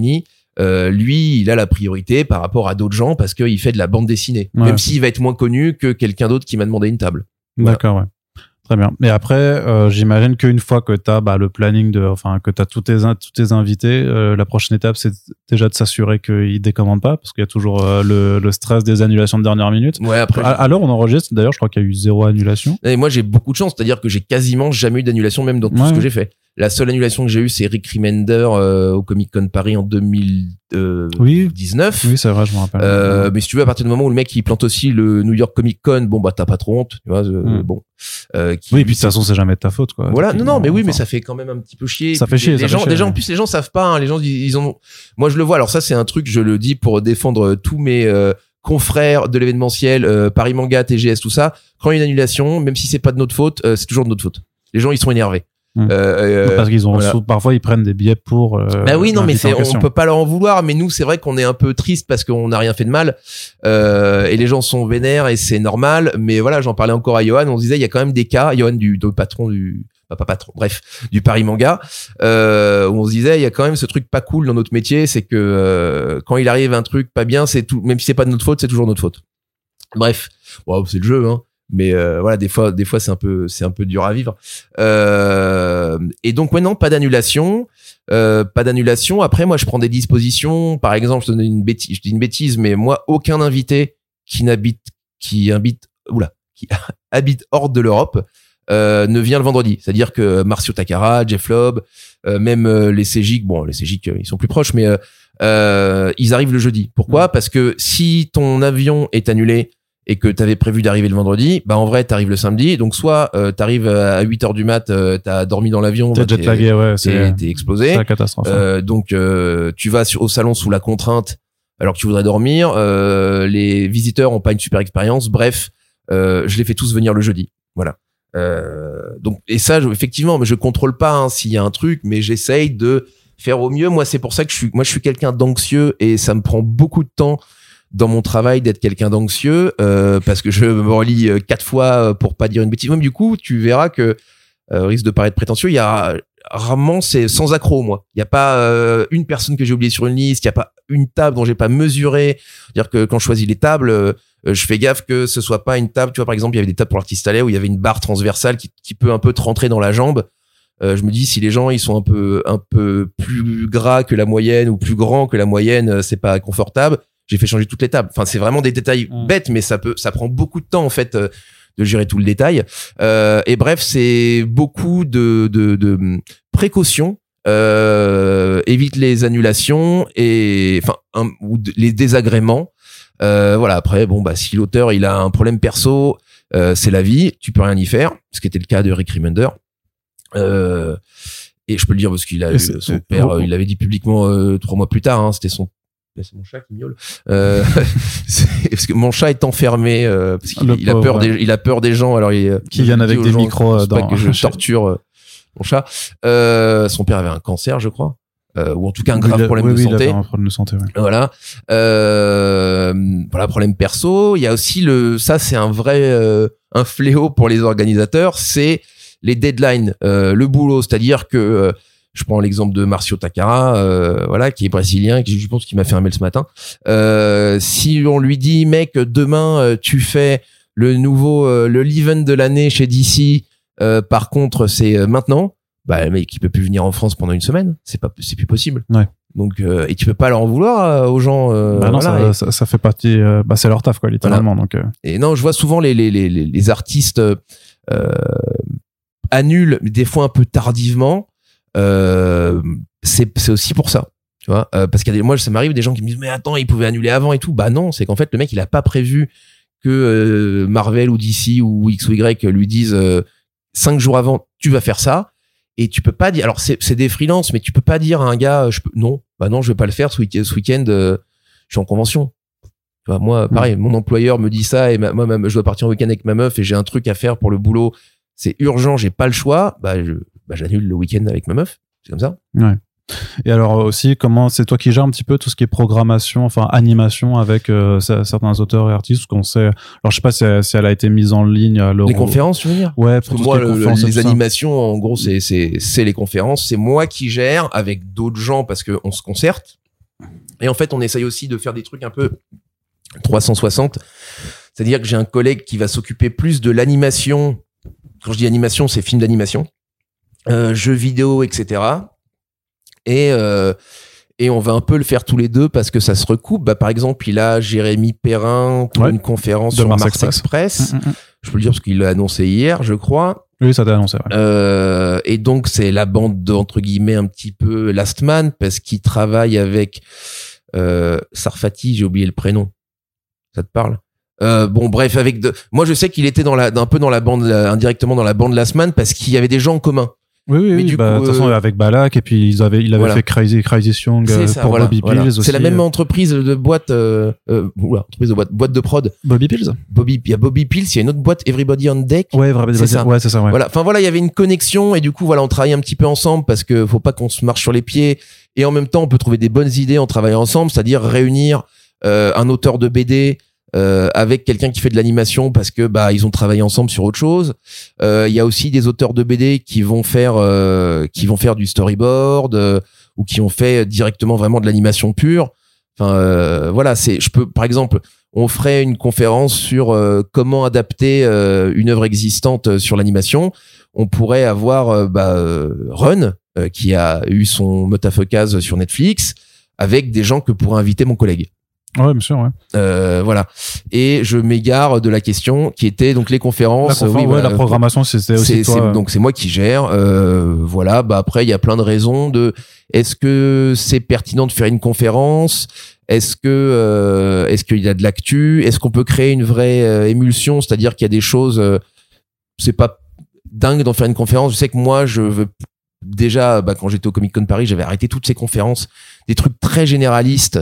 Euh, lui, il a la priorité par rapport à d'autres gens parce qu'il fait de la bande dessinée,
Ouais.
même s'il va être moins connu que quelqu'un d'autre qui m'a demandé une table. Voilà.
D'accord, ouais. Très bien. Et après, euh, j'imagine qu'une fois que tu as bah, le planning de, enfin, que tu as tous tes, tous tes invités, euh, la prochaine étape, c'est déjà de s'assurer qu'ils décommandent pas, parce qu'il y a toujours euh, le, le stress des annulations de dernière minute.
Ouais, après.
À, alors, on enregistre. D'ailleurs, je crois qu'il y a eu zéro annulation.
Et moi, j'ai beaucoup de chance, c'est-à-dire que j'ai quasiment jamais eu d'annulation, même dans tout
Ouais.
ce que j'ai fait. La seule annulation que j'ai eue, c'est Rick Remender euh, au Comic Con Paris en deux mille dix-neuf.
Oui, oui, c'est vrai, je me rappelle.
Euh,
ouais.
mais si tu veux, à partir du moment où le mec il plante aussi le New York Comic Con, bon bah t'as pas trop honte, tu vois. Euh,
Mm.
Bon. Euh, qui,
Oui, et puis de toute façon, c'est jamais de ta faute, quoi.
Voilà, non, non, mais oui,
Enfin,
mais ça fait quand même un petit peu chier.
Ça
Puis
fait chier,
Les,
ça
les
fait
gens,
chier,
déjà,
ouais.
en plus, les gens savent pas. Hein, les gens, ils, ils ont. Moi, je le vois. Alors ça, c'est un truc. Je le dis pour défendre tous mes euh, confrères de l'événementiel, euh, Paris Manga, T G S, tout ça. Quand il y a une annulation, même si c'est pas de notre faute, euh, c'est toujours de notre faute. Les gens, ils sont énervés.
Mm.
Euh,
Parce qu'ils ont
voilà.
sous- parfois ils prennent des billets pour. Euh,
Bah oui, non, mais
l'invité en
c'est, on
question.
peut pas leur en vouloir, mais nous, c'est vrai qu'on est un peu triste parce qu'on n'a rien fait de mal, euh, et les gens sont vénères et c'est normal, mais voilà, j'en parlais encore à Johan, on se disait, il y a quand même des cas, Johan du, du patron du, pas, pas patron, bref, du Paris Manga, euh, où on se disait, il y a quand même ce truc pas cool dans notre métier, c'est que, euh, quand il arrive un truc pas bien, c'est tout, même si c'est pas de notre faute, c'est toujours notre faute. Bref. Wow, c'est le jeu, hein. Mais euh, voilà, des fois, des fois, c'est un peu, c'est un peu dur à vivre. Euh, et donc, ouais, non, pas d'annulation, euh, pas d'annulation. Après, moi, je prends des dispositions. Par exemple, je donne une bêtise, je dis une bêtise, mais moi, aucun invité qui n'habite, qui habite, oula, qui habite hors de l'Europe, euh, ne vient le vendredi. C'est-à-dire que Marcio Takara, Jeff Loeb, euh, même euh, les C J K, bon, les C J K, ils sont plus proches, mais euh, euh, ils arrivent le jeudi. Pourquoi ? Parce que si ton avion est annulé et que t'avais prévu d'arriver le vendredi, bah en vrai t'arrives le samedi, donc soit euh, t'arrives à huit heures du mat, euh, t'as dormi dans l'avion,
T'es
bah,
jet lagué, ouais,
t'es,
c'est
t'es explosé,
c'est la catastrophe.
euh, donc euh, tu vas sur, au salon sous la contrainte alors que tu voudrais dormir, euh, les visiteurs ont pas une super expérience, bref, euh, je les fais tous venir le jeudi, voilà. Euh, donc et ça, je, effectivement, mais je contrôle pas hein, s'il y a un truc, mais j'essaye de faire au mieux. Moi, c'est pour ça que je suis, moi, je suis quelqu'un d'anxieux et ça me prend beaucoup de temps dans mon travail d'être quelqu'un d'anxieux euh, parce que je me relis euh, quatre fois pour pas dire une bêtise. Même du coup, tu verras que euh, risque de paraître prétentieux. Il y a rarement c'est sans accroc moi. Il y a pas euh, une personne que j'ai oubliée sur une liste. Il y a pas une table dont j'ai pas mesuré. C'est-à-dire que quand je choisis les tables, euh, je fais gaffe que ce soit pas une table. Tu vois par exemple, il y avait des tables pour l'artiste allait où il y avait une barre transversale qui, qui peut un peu te rentrer dans la jambe. Euh, je me dis si les gens ils sont un peu un peu plus gras que la moyenne ou plus grands que la moyenne, c'est pas confortable. J'ai fait changer toutes les tables. Enfin, c'est vraiment des détails
mmh.
bêtes, mais ça peut, ça prend beaucoup de temps en fait euh, de gérer tout le détail. Euh, et bref, c'est beaucoup de, de, de précautions. Euh, évite les annulations et enfin un, ou de, les désagréments. Euh, voilà. Après, bon bah si l'auteur il a un problème perso, euh, c'est la vie. Tu peux rien y faire. Ce qui était le cas de Rick Remender. Euh, et je peux le dire parce qu'il a,
c'est,
son
c'est,
père,
oh, oh.
il l'avait dit publiquement euh, trois mois plus tard. Hein, c'était son c'est mon chat qui miaule. Euh, parce que mon chat est enfermé euh, parce qu'il il a peur
ouais.
des, il a peur des gens. Alors il
qui viennent avec des gens, micros euh,
dans. Pas que je torture euh, mon chat. Euh, son père avait un cancer, je crois, euh, ou en tout cas un grave
oui,
problème
oui,
de
oui,
santé.
Il avait un problème de santé. Oui.
Voilà. Euh, voilà, problème perso. Il y a aussi le, ça c'est un vrai euh, un fléau pour les organisateurs, c'est les deadlines, euh, le boulot, c'est-à-dire que euh, je prends l'exemple de Marcio Takara, euh, voilà, qui est brésilien, qui je pense qu'il m'a fait un mail ce matin. Euh, si on lui dit, mec, demain euh, tu fais le nouveau, euh, le l'event de l'année chez D C, euh, par contre c'est euh, maintenant, bah le mec il peut plus venir en France pendant une semaine, c'est pas, c'est plus possible.
Ouais.
Donc euh, et tu peux pas leur en vouloir euh, aux gens. Euh,
bah non,
voilà,
ça, ça, ça fait partie, euh, bah c'est leur taf quoi, littéralement.
Voilà.
Donc. Euh...
Et non, je vois souvent les les les les artistes euh, annulent des fois un peu tardivement. Euh, c'est c'est aussi pour ça, tu vois, euh, parce qu'il y a des, moi ça m'arrive des gens qui me disent mais attends ils pouvaient annuler avant et tout. Bah non, c'est qu'en fait le mec il a pas prévu que euh, Marvel ou D C ou X ou Y lui disent euh, cinq jours avant tu vas faire ça et tu peux pas dire. Alors c'est c'est des freelances mais tu peux pas dire à un gars je peux non bah non je vais pas le faire ce week ce week-end euh, je suis en convention. Tu vois, moi pareil, mon employeur me dit ça et ma, moi ma, je dois partir en week-end avec ma meuf et j'ai un truc à faire pour le boulot. C'est urgent, j'ai pas le choix. Bah je Bah, j'annule le week-end avec ma meuf, c'est comme ça.
Ouais. Et alors aussi, comment c'est toi qui gères un petit peu tout ce qui est programmation, enfin animation avec euh, certains auteurs et artistes, qu'on sait. Alors je sais pas si, si elle a été mise en ligne à l'Euro.
Les conférences, tu veux dire ?
Ouais,
parce que moi, le, les animations, en gros, c'est c'est c'est les conférences. C'est moi qui gère avec d'autres gens parce que on se concerte. Et en fait, on essaye aussi de faire des trucs un peu trois cent soixante. C'est-à-dire que j'ai un collègue qui va s'occuper plus de l'animation. Quand je dis animation, c'est film d'animation, euh, jeux vidéo, et cetera. Et euh, et on va un peu le faire tous les deux parce que ça se recoupe. Bah, par exemple, il a Jérémy Perrin pour
ouais.
une conférence
de
sur
Mars,
Mars
Express.
Express.
Mmh, mmh.
Je peux le dire parce qu'il l'a annoncé hier, je crois.
Oui, ça t'a annoncé. Ouais.
Euh, et donc, c'est la bande de, entre guillemets, un petit peu Last Man parce qu'il travaille avec euh, Sarfati, j'ai oublié le prénom. Ça te parle? Euh, bon, bref, avec de... moi, je sais qu'il était dans la, un peu dans la bande, indirectement dans la bande Last Man parce qu'il y avait des gens en commun.
Oui, oui, oui. Bah, de toute façon, euh... avec Balak, et puis ils avaient, il avait
voilà.
fait Crazy, Crazy Young
ça,
pour
voilà,
Bobby
voilà.
Pills aussi.
C'est la même entreprise de boîte, euh, euh, oula, entreprise de boîte, boîte de prod.
Bobby Pills?
Bobby, il y a Bobby Pills, il y a une autre boîte, Everybody on Deck.
Ouais, Everybody
c'est ça.
Ouais, c'est ça, ouais.
Voilà. Enfin, voilà, il y avait une connexion, et du coup, voilà, on travaille un petit peu ensemble parce que faut pas qu'on se marche sur les pieds. Et en même temps, on peut trouver des bonnes idées en travaillant ensemble, c'est-à-dire réunir, euh, un auteur de B D, Euh, avec quelqu'un qui fait de l'animation parce que bah ils ont travaillé ensemble sur autre chose. Il euh, y a aussi des auteurs de B D qui vont faire euh, qui vont faire du storyboard euh, ou qui ont fait directement vraiment de l'animation pure. Enfin euh, voilà, c'est je peux par exemple on ferait une conférence sur euh, comment adapter euh, une œuvre existante sur l'animation. On pourrait avoir euh, bah, euh, Run euh, qui a eu son Motafocase sur Netflix avec des gens que pourrait inviter mon collègue.
Ouais, bien sûr, ouais.
Euh, voilà. Et je m'égare de la question qui était donc les conférences.
La, confé-
oui,
ouais,
voilà.
la programmation, c'était aussi
c'est,
toi.
c'est,
euh...
donc c'est moi qui gère. Euh, voilà. Bah après, il y a plein de raisons de. Est-ce que c'est pertinent de faire une conférence? Est-ce que euh, est-ce qu'il y a de l'actu? Est-ce qu'on peut créer une vraie euh, émulsion? C'est-à-dire qu'il y a des choses. Euh, c'est pas dingue d'en faire une conférence. Je sais que moi, je veux déjà. Bah, quand j'étais au Comic Con Paris, j'avais arrêté toutes ces conférences, des trucs très généralistes.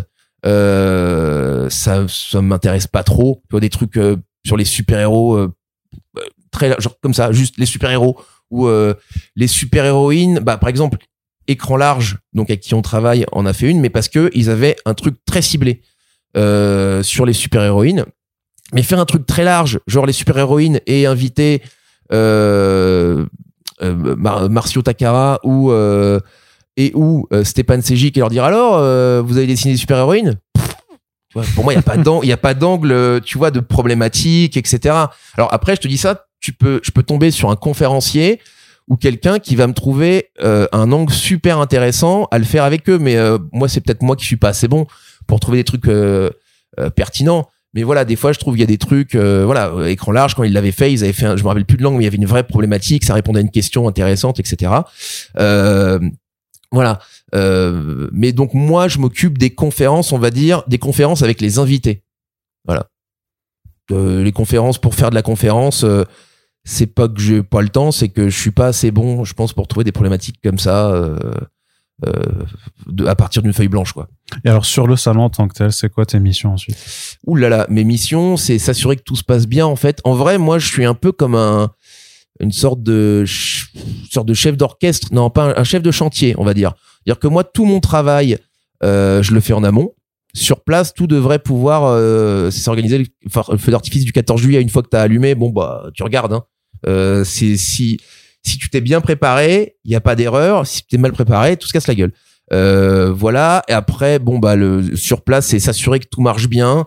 Euh, ça, ça m'intéresse pas trop. Tu vois, des trucs euh, sur les super-héros, euh, très, genre comme ça, juste les super-héros ou euh, les super-héroïnes. Bah, par exemple, Écran Large, donc avec qui on travaille, en a fait une, mais parce que ils avaient un truc très ciblé euh, sur les super-héroïnes. Mais faire un truc très large, genre les super-héroïnes, et inviter euh, euh, Mar- Marcio Takara ou euh, et ou euh, Stéphane Sejic et leur dire alors euh, vous avez dessiné des super-héroïnes. Pour moi il y a pas d'angle, il y a pas d'angle, tu vois, de problématique, et cetera. Alors après je te dis ça, tu peux, je peux tomber sur un conférencier ou quelqu'un qui va me trouver euh, un angle super intéressant à le faire avec eux, mais euh, moi c'est peut-être moi qui suis pas assez bon pour trouver des trucs euh, euh, pertinents. Mais voilà, des fois je trouve il y a des trucs, euh, voilà, Écran Large quand ils l'avaient fait, ils avaient fait, un, je me rappelle plus de l'angle, mais il y avait une vraie problématique, ça répondait à une question intéressante, et cetera. Euh, Voilà. Euh, mais donc moi, je m'occupe des conférences, on va dire, des conférences avec les invités. Voilà. Euh, les conférences pour faire de la conférence, euh, c'est pas que j'ai pas le temps, c'est que je suis pas assez bon, je pense, pour trouver des problématiques comme ça euh, euh, de, à partir d'une feuille blanche, quoi.
Et alors sur le salon en tant que tel, c'est quoi tes missions ensuite?
Ouh là là, mes missions, c'est s'assurer que tout se passe bien. En fait, en vrai, moi, je suis un peu comme un une sorte de ch- sorte de chef d'orchestre, non pas un, un chef de chantier, on va dire. C'est-à-dire que moi, tout mon travail, euh, je le fais en amont. Sur place, tout devrait pouvoir euh, s'organiser. Le, enfin, le feu d'artifice du quatorze juillet, une fois que t'as allumé, bon bah tu regardes. Hein. Euh, c'est, si si tu t'es bien préparé, il y a pas d'erreur. Si tu t'es mal préparé, tout se casse la gueule. Euh, voilà. Et après, bon bah le sur place, c'est s'assurer que tout marche bien,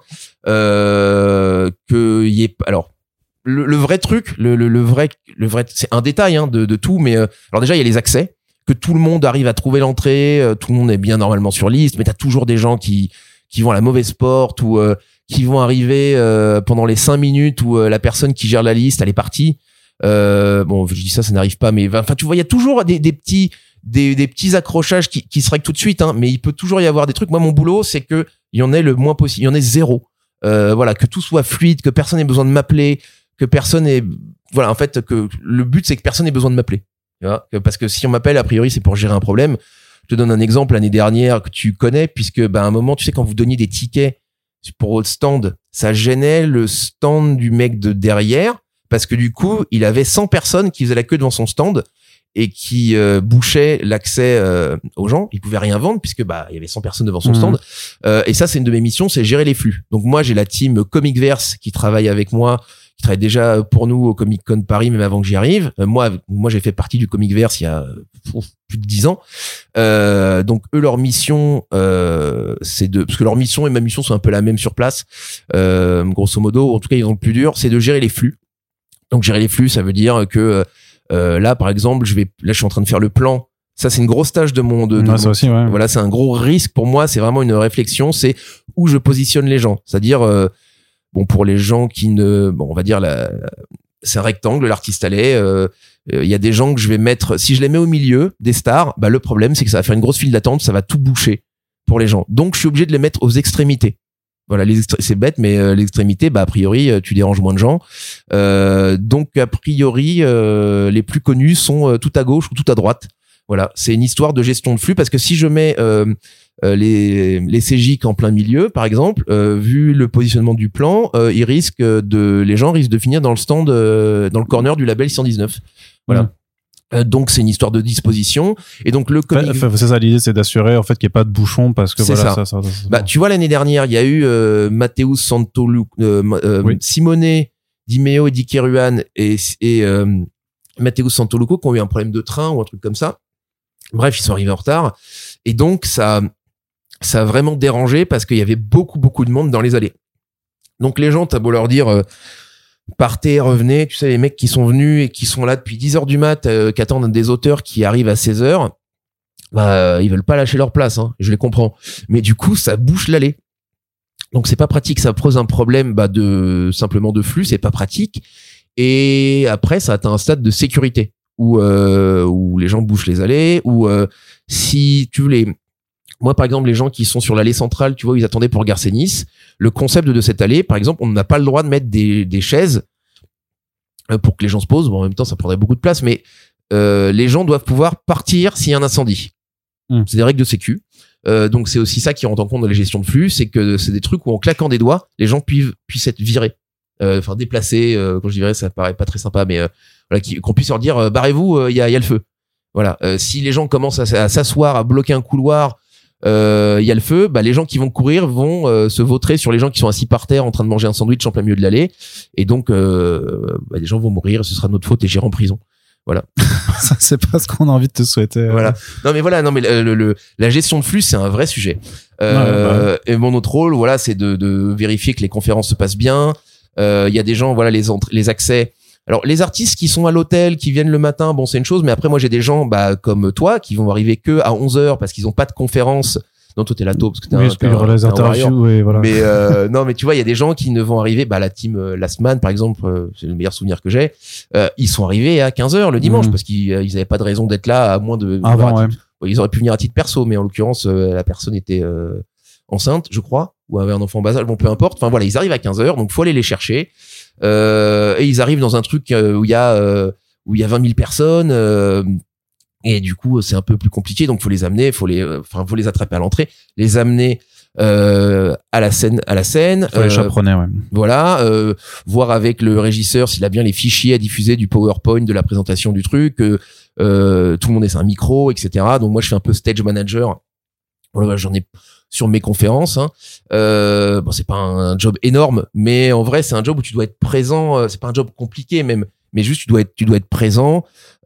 euh, que y ait alors. Le, le vrai truc, le, le, le vrai, le vrai, c'est un détail hein, de, de tout, mais euh, alors déjà il y a les accès, que tout le monde arrive à trouver l'entrée, euh, tout le monde est bien normalement sur liste, mais t'as toujours des gens qui qui vont à la mauvaise porte ou euh, qui vont arriver euh, pendant les cinq minutes où euh, la personne qui gère la liste elle est partie. Euh, bon, je dis ça, ça n'arrive pas, mais enfin tu vois, il y a toujours des, des petits des, des petits accrochages qui, qui se règlent tout de suite, hein, mais il peut toujours y avoir des trucs. Moi, mon boulot, c'est que il y en ait le moins possible, il y en ait zéro. Euh, voilà, que tout soit fluide, que personne ait besoin de m'appeler. Que personne ait, voilà, en fait, que le but c'est que personne ait besoin de m'appeler, tu vois, parce que si on m'appelle, a priori, c'est pour gérer un problème. Je te donne un exemple l'année dernière que tu connais, puisque bah à un moment, tu sais, quand vous donniez des tickets pour votre stand, ça gênait le stand du mec de derrière, parce que du coup, il avait cent personnes qui faisaient la queue devant son stand et qui euh, bouchaient l'accès euh, aux gens. Ils pouvaient rien vendre puisque bah il y avait cent personnes devant son mmh. stand. Euh, et ça, c'est une de mes missions, c'est gérer les flux. Donc moi, j'ai la team Comicverse qui travaille avec moi, qui travaille déjà pour nous au Comic Con Paris, même avant que j'y arrive. Euh, moi, moi, j'ai fait partie du Comicverse il y a ouf, plus de dix ans. Euh, donc eux, leur mission, euh, c'est de, parce que leur mission et ma mission sont un peu la même sur place. Euh, grosso modo, en tout cas, ils ont le plus dur, c'est de gérer les flux. Donc gérer les flux, ça veut dire que euh, là, par exemple, je vais, là, je suis en train de faire le plan. Ça, c'est une grosse tâche de mon, de, de
ouais, ça
mon,
aussi, ouais.
Voilà, c'est un gros risque pour moi. C'est vraiment une réflexion. C'est où je positionne les gens. C'est-à-dire, euh, bon, pour les gens qui ne, bon, on va dire la, la c'est un rectangle, l'artiste allait. Il euh, euh, y a des gens que je vais mettre. Si je les mets au milieu des stars, bah le problème, c'est que ça va faire une grosse file d'attente. Ça va tout boucher pour les gens. Donc, je suis obligé de les mettre aux extrémités. Voilà, les extré- c'est bête, mais euh, l'extrémité, bah a priori, euh, tu déranges moins de gens. Euh, donc a priori, euh, les plus connus sont euh, tout à gauche ou tout à droite. Voilà, c'est une histoire de gestion de flux parce que si je mets euh, euh, les les C J en plein milieu, par exemple, euh, vu le positionnement du plan, euh, ils risquent de, les gens risquent de finir dans le stand, euh, dans le corner du label cent dix-neuf. Voilà. Mmh. Euh, donc c'est une histoire de disposition et donc le comic
enfin, c'est ça l'idée, c'est d'assurer en fait qu'il n'y ait pas de bouchon parce que
c'est
voilà
ça.
ça, ça, ça, ça
bah
bon.
Tu vois, l'année dernière il y a eu euh, Matteo Santolu euh, euh, oui. Simone Di Meo et Di Keruan et, et euh, Matteo Santoluco qui ont eu un problème de train ou un truc comme ça. Bref, ils sont arrivés en retard et donc ça ça a vraiment dérangé parce qu'il y avait beaucoup beaucoup de monde dans les allées. Donc les gens, t'as beau leur dire euh, partez, revenez, tu sais, les mecs qui sont venus et qui sont là depuis dix heures du mat, euh, qui attendent des auteurs qui arrivent à seize heures, bah, ils veulent pas lâcher leur place, hein, je les comprends. Mais du coup, ça bouche l'allée. Donc c'est pas pratique, ça pose un problème, bah, de, simplement de flux, c'est pas pratique. Et après, ça atteint un stade de sécurité, où, euh, où les gens bouchent les allées, où, euh, si tu veux les, moi, par exemple, les gens qui sont sur l'allée centrale, tu vois, ils attendaient pour Garcenis. Le concept de cette allée, par exemple, on n'a pas le droit de mettre des, des chaises pour que les gens se posent. Bon, en même temps, ça prendrait beaucoup de place, mais euh, les gens doivent pouvoir partir s'il y a un incendie. Mmh. C'est des règles de sécu. Euh, donc, c'est aussi ça qui rentre en compte dans les gestions de flux, c'est que c'est des trucs où, en claquant des doigts, les gens puissent, puissent être virés, euh, enfin déplacés. Euh, quand je dirais, ça paraît pas très sympa, mais euh, voilà, qu'on puisse leur dire euh, barrez-vous, il euh, y, a, y a le feu. Voilà. Euh, si les gens commencent à, à s'asseoir, à bloquer un couloir, il euh, y a le feu, bah les gens qui vont courir vont euh, se vautrer sur les gens qui sont assis par terre en train de manger un sandwich en plein milieu de l'allée, et donc euh, bah, les gens vont mourir, ce sera notre faute et j'irai en prison. Voilà.
Ça, c'est pas ce qu'on a envie de te souhaiter.
Voilà. Non mais voilà, non mais le, le, le la gestion de flux, c'est un vrai sujet. Euh, ouais, bah. Et mon autre rôle, voilà, c'est de, de vérifier que les conférences se passent bien. Il euh, y a des gens, voilà, les entrées, les accès. Alors les artistes qui sont à l'hôtel, qui viennent le matin, bon c'est une chose, mais après moi j'ai des gens bah comme toi qui vont arriver que à onze heures parce qu'ils ont pas de conférence. Non, toi t'es là tôt parce que t'es
oui,
un,
parce qu'il y aura les interviews et voilà.
Mais euh, non, mais tu vois, il y a des gens qui ne vont arriver, bah la team euh, Last Man par exemple, euh, c'est le meilleur souvenir que j'ai. Euh, ils sont arrivés à quinze heures le dimanche mmh. parce qu'ils euh, ils avaient pas de raison d'être là à moins de
avant ouais.
Bon, ils auraient pu venir à titre perso, mais en l'occurrence euh, la personne était euh, enceinte, je crois, ou avait un enfant en bas âge, bon peu importe. Enfin voilà, ils arrivent à quinze heures, donc faut aller les chercher. Euh, et ils arrivent dans un truc euh, où il y a euh, où il y a vingt mille personnes euh, et du coup c'est un peu plus compliqué, donc faut les amener, faut les enfin faut les attraper à l'entrée, les amener euh, à la scène à la scène
faut euh, les chaperonner, ouais.
Voilà, euh, voir avec le régisseur s'il a bien les fichiers à diffuser du PowerPoint de la présentation du truc, euh, euh, tout le monde ait un micro, etc. Donc moi je fais un peu stage manager. Voilà, j'en ai sur mes conférences, hein. Euh, bon, c'est pas un job énorme, mais en vrai, c'est un job où tu dois être présent. C'est pas un job compliqué même, mais juste tu dois être, tu dois être présent.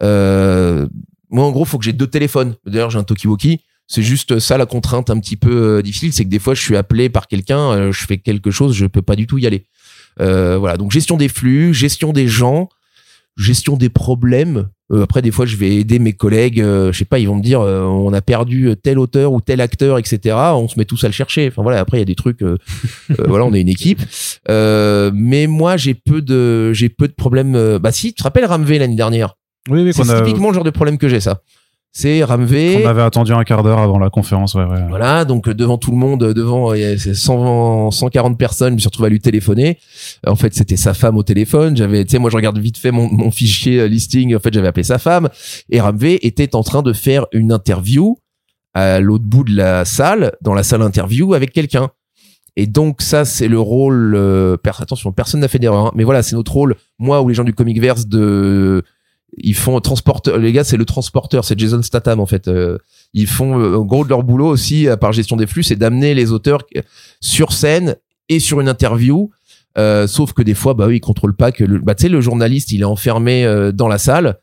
Euh, moi, en gros, faut que j'ai deux téléphones. D'ailleurs, j'ai un talkie-walkie. C'est juste ça la contrainte un petit peu euh, difficile, c'est que des fois, je suis appelé par quelqu'un, euh, je fais quelque chose, je peux pas du tout y aller. Euh, voilà, donc gestion des flux, gestion des gens, gestion des problèmes. Euh, après, des fois, je vais aider mes collègues. Euh, je sais pas, ils vont me dire, euh, on a perdu tel auteur ou tel acteur, et cetera. On se met tous à le chercher. Enfin voilà. Après, il y a des trucs. Euh, euh, voilà, on est une équipe. Euh, mais moi, j'ai peu de, j'ai peu de problèmes. Euh, bah si, tu te rappelles Ramvé l'année dernière?
Oui, oui.
C'est
a...
typiquement le genre de problème que j'ai, ça. C'est Ramvé.
On avait attendu un quart d'heure avant la conférence, ouais, ouais.
Voilà, donc devant tout le monde, devant cent, cent quarante personnes, je me suis retrouvé à lui téléphoner. En fait, c'était sa femme au téléphone. J'avais, tu sais, moi, je regarde vite fait mon, mon fichier listing. En fait, j'avais appelé sa femme. Et Ramvé était en train de faire une interview à l'autre bout de la salle, dans la salle interview avec quelqu'un. Et donc ça, c'est le rôle. Euh, per, attention, personne n'a fait d'erreur. Hein, mais voilà, c'est notre rôle, moi ou les gens du Comicverse, de ils font transporteur, les gars, c'est le transporteur, c'est Jason Statham en fait. Euh, ils font euh, en gros de leur boulot aussi, à part gestion des flux, c'est d'amener les auteurs sur scène et sur une interview Euh, sauf que des fois, bah oui, il contrôle pas que le, bah tu sais, le journaliste, il est enfermé euh, dans la salle.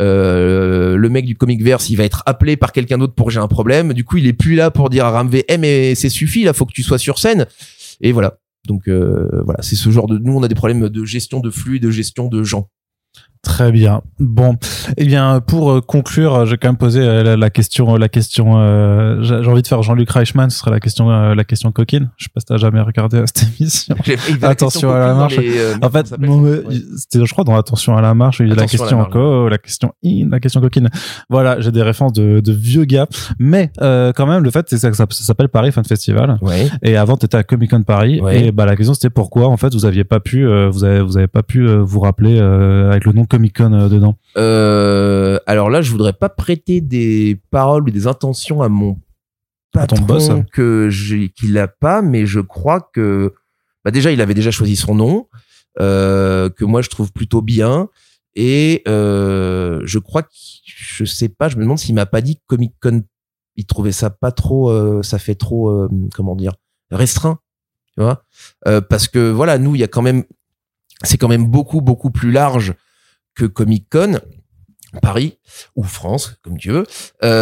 Euh, le mec du Comicverse, il va être appelé par quelqu'un d'autre pour que j'ai un problème. Du coup, il est plus là pour dire à Ramvé, eh mais c'est suffit, là, faut que tu sois sur scène. Et voilà. Donc euh, voilà, c'est ce genre de. Nous, on a des problèmes de gestion de flux, de gestion de gens.
Très bien. Bon, eh bien, pour conclure, j'ai quand même posé la, la question, la question. Euh, j'ai envie de faire Jean-Luc Reichmann. Ce serait la question, euh, la question coquine. Je sais pas si t'as jamais regardé cette émission. Attention à la marche. Les, euh, en fait, non, ouais. C'était, je crois, dans Attention à la marche, il y a la question la co, la question in, la question coquine. Voilà, j'ai des références de, de vieux gars, mais euh, quand même, le fait, c'est que ça, ça s'appelle Paris Fan Festival.
Ouais.
Et avant, t'étais à Comic Con Paris. Ouais. Et bah la question, c'était pourquoi, en fait, vous aviez pas pu, euh, vous avez, vous avez pas pu euh, vous rappeler euh, avec le nom Comic Con euh, dedans.
Euh, alors là, je voudrais pas prêter des paroles ou des intentions à mon patron, à ton boss, que j'ai, qu'il a pas, mais je crois que, bah déjà, il avait déjà choisi son nom, euh, que moi je trouve plutôt bien, et euh, je crois que, je sais pas, je me demande s'il m'a pas dit Comic Con, il trouvait ça pas trop, euh, ça fait trop, euh, comment dire, restreint, tu vois, euh, parce que voilà, nous, il y a quand même, c'est quand même beaucoup beaucoup plus large que Comic Con Paris ou France, comme tu veux,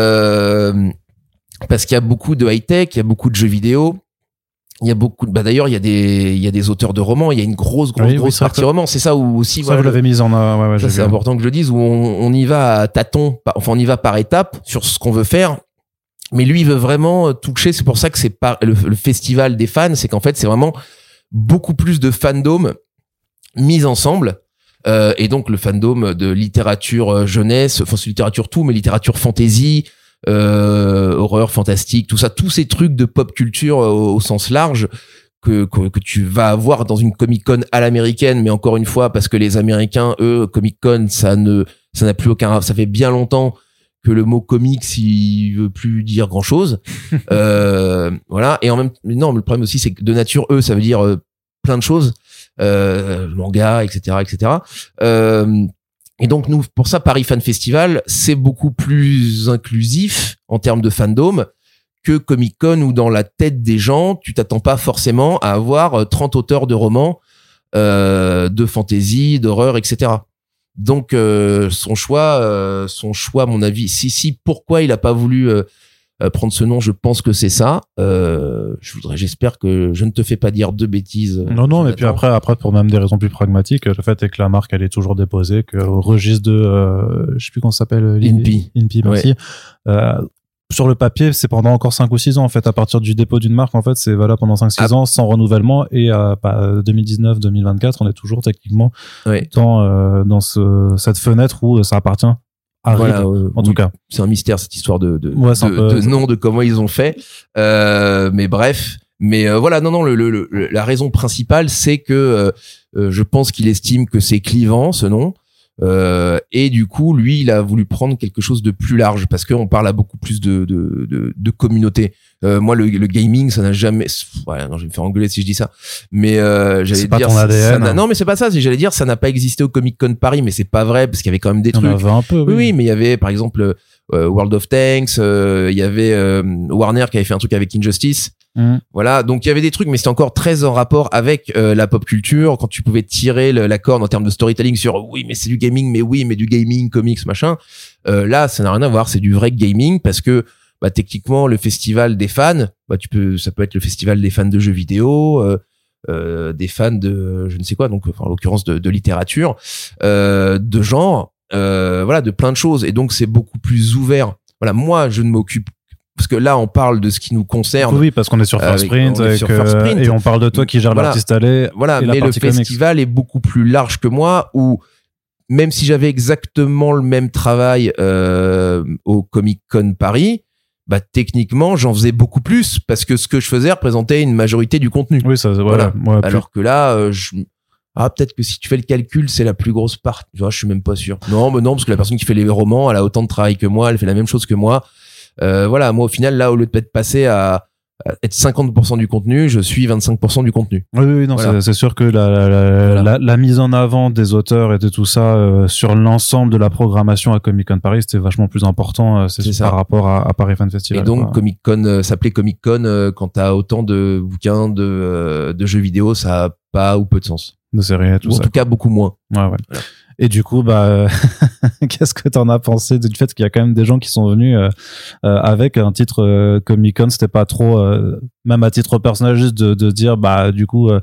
euh, parce qu'il y a beaucoup de high tech, il y a beaucoup de jeux vidéo, il y a beaucoup de, bah d'ailleurs il y a des il y a des auteurs de romans, il y a une grosse grosse
oui,
grosse
oui,
partie romans, c'est ça où aussi
ça
voilà,
vous l'avez mise en ouais, ouais,
ça c'est
vu.
important que je le dise, où on, on y va à tâtons, enfin on y va par étapes sur ce qu'on veut faire. Mais lui, il veut vraiment toucher. C'est pour ça que c'est pas le, le festival des fans, c'est qu'en fait, c'est vraiment beaucoup plus de fandom mis ensemble. Euh, et donc le fandom de littérature jeunesse, enfin c'est littérature tout, mais littérature fantasy, euh, horreur, fantastique, tout ça, tous ces trucs de pop culture au, au sens large que, que que tu vas avoir dans une Comic-Con à l'américaine, mais encore une fois parce que les Américains, eux, Comic-Con, ça ne ça n'a plus aucun, ça fait bien longtemps que le mot comics il veut plus dire grand chose. euh, voilà. Et en même non, mais le problème aussi c'est que de nature eux ça veut dire euh, plein de choses. Euh, manga, et cetera, et cetera. Euh, et donc nous, pour ça, Paris Fan Festival, c'est beaucoup plus inclusif en termes de fandom que Comic Con, où dans la tête des gens, tu t'attends pas forcément à avoir trente auteurs de romans, euh, de fantasy, d'horreur, et cetera. Donc euh, son choix, euh, son choix, à mon avis, si si, pourquoi il a pas voulu euh, prendre ce nom, je pense que c'est ça. Euh, je voudrais, j'espère que je ne te fais pas dire de bêtises.
Non, non, et puis après, après, pour même des raisons plus pragmatiques, le fait est que la marque, elle est toujours déposée, qu'au registre de, euh, je sais plus comment ça s'appelle,
I N P.
I N P, merci. Ouais. Euh, sur le papier, c'est pendant encore cinq ou six ans, en fait, à partir du dépôt d'une marque, en fait, c'est valable pendant cinq six ah. ans, sans renouvellement, et à bah, deux mille dix-neuf deux mille vingt-quatre, on est toujours techniquement ouais. dans, euh, dans ce, cette fenêtre où ça appartient. Arrive, voilà, euh, en tout oui, cas.
C'est un mystère cette histoire de de,
ouais,
de,
peu,
de nom, de comment ils ont fait. Euh, mais bref, mais euh, voilà, non, non, le, le, le, la raison principale, c'est que euh, je pense qu'il estime que c'est clivant ce nom, euh, et du coup, lui, il a voulu prendre quelque chose de plus large parce qu'on parle à beaucoup plus de de de, de communauté. Euh, moi, le, le gaming, ça n'a jamais. Voilà, non, je vais me faire engueuler si je dis ça. Mais euh, j'allais
c'est pas
dire.
Ton A D N,
ça n'a, non, mais c'est pas ça. C'est, j'allais dire, ça n'a pas existé au Comic Con Paris, mais c'est pas vrai parce qu'il y avait quand même des
on
trucs.
En avait un peu. Oui,
oui, mais il y avait, par exemple, euh, World of Tanks. Euh, il y avait euh, Warner qui avait fait un truc avec Injustice. Mmh. Voilà, donc il y avait des trucs, mais c'était encore très en rapport avec euh, la pop culture. Quand tu pouvais tirer le, la corde en termes de storytelling sur oui, mais c'est du gaming, mais oui, mais du gaming, comics, machin. Euh, là, ça n'a rien à voir. C'est du vrai gaming parce que. Bah techniquement le festival des fans, bah tu peux, ça peut être le festival des fans de jeux vidéo, euh, euh, des fans de je ne sais quoi, donc enfin, en l'occurrence de, de littérature, euh, de genre, euh, voilà, de plein de choses, et donc c'est beaucoup plus ouvert. Voilà, moi je ne m'occupe parce que là on parle de ce qui nous concerne.
Oui, parce qu'on est sur First Print,
on est sur First Print
et on parle de toi qui gère
voilà,
l'artiste allé.
Voilà,
et
mais
la
le
comics.
Festival est beaucoup plus large que moi, où même si j'avais exactement le même travail euh, au Comic Con Paris. Bah techniquement j'en faisais beaucoup plus parce que ce que je faisais représentait une majorité du contenu.
Oui, ça voilà.
voilà.
Ouais,
alors que là euh, je ah peut-être que si tu fais le calcul c'est la plus grosse part. Tu vois, je suis même pas sûr. Non, mais non parce que la personne qui fait les romans, elle a autant de travail que moi, elle fait la même chose que moi. Euh, voilà, moi au final là au lieu de être passé à être cinquante pour cent du contenu, je suis vingt-cinq pour cent du contenu.
Oui, oui, non, voilà. c'est, c'est sûr que la, la,
voilà.
la, la mise en avant des auteurs et de tout ça euh, sur l'ensemble de la programmation à Comic Con Paris, c'était vachement plus important, euh, c'est, c'est par rapport à, à Paris Fan Festival.
Et donc,
quoi.
Comic Con euh, s'appelait Comic Con euh, quand t'as autant de bouquins, de, euh, de jeux vidéo, ça a pas ou peu de sens.
De séries et tout
ou en
ça.
tout cas, beaucoup moins.
Ouais, ouais.
Voilà.
Et du coup, bah, qu'est-ce que t'en as pensé du fait qu'il y a quand même des gens qui sont venus euh, euh, avec un titre euh, Comic Con, c'était pas trop, euh, même à titre personnel, juste de, de dire, bah, du coup, euh,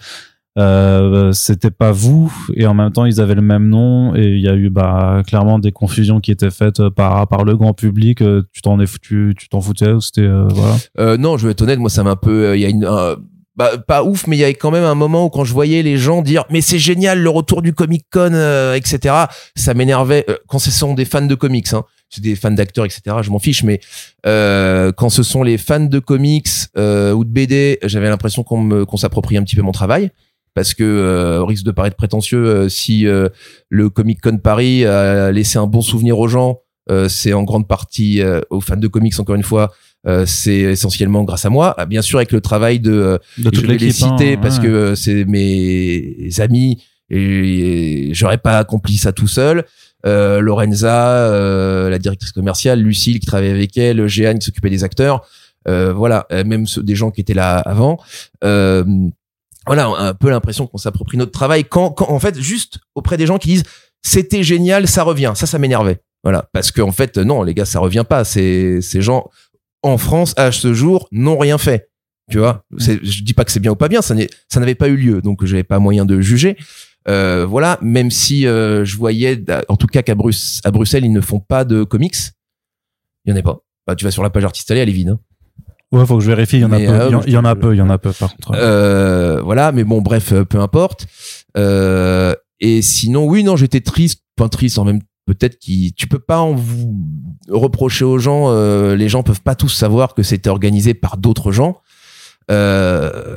euh, c'était pas vous, et en même temps, ils avaient le même nom, et il y a eu, bah, clairement des confusions qui étaient faites par par le grand public. Tu t'en es foutu, tu t'en foutais ou c'était, euh, voilà.
Euh, non, je vais être honnête, moi, ça m'a un peu, il y a une. Un, Bah, pas ouf, mais il y avait quand même un moment où quand je voyais les gens dire mais c'est génial le retour du Comic Con, euh, et cetera. Ça m'énervait euh, quand ce sont des fans de comics, hein. C'est des fans d'acteurs, et cetera. Je m'en fiche, mais euh, quand ce sont les fans de comics euh, ou de B D, j'avais l'impression qu'on me qu'on s'approprie un petit peu mon travail. Parce que euh, au risque de paraître prétentieux, euh, si euh, le Comic Con Paris a laissé un bon souvenir aux gens, euh, c'est en grande partie euh, aux fans de comics encore une fois. Euh, c'est essentiellement grâce à moi, bien sûr avec le travail de,
de
je vais les citer
hein,
parce
ouais.
que c'est mes amis et, et j'aurais pas accompli ça tout seul. Euh, Lorenza, euh, la directrice commerciale, Lucille qui travaillait avec elle, Jeanne qui s'occupait des acteurs, euh, voilà, même ceux, des gens qui étaient là avant. Euh, voilà, un peu l'impression qu'on s'approprie notre travail quand, quand en fait juste auprès des gens qui disent c'était génial, ça revient. Ça, ça m'énervait. Voilà, parce que en fait non les gars ça revient pas. C'est ces gens en France, à ce jour, n'ont rien fait. Tu vois, c'est, je dis pas que c'est bien ou pas bien, ça, n'est, ça n'avait pas eu lieu, donc j'avais pas moyen de juger. Euh, voilà, même si euh, je voyais, en tout cas qu'à Bruce, à Bruxelles, ils ne font pas de comics. Il y en a pas. Bah, tu vas sur la page Artiste Alley, elle est vide. Hein.
Ouais, faut que je vérifie. Il y en a
mais,
peu.
Euh,
il y en a peu. Il y en a peu, par contre.
Euh, voilà, mais bon, bref, peu importe. Euh, et sinon, oui, non, j'étais triste, pas triste en même temps. Peut-être que tu peux pas en vous reprocher aux gens, euh, les gens peuvent pas tous savoir que c'était organisé par d'autres gens, euh,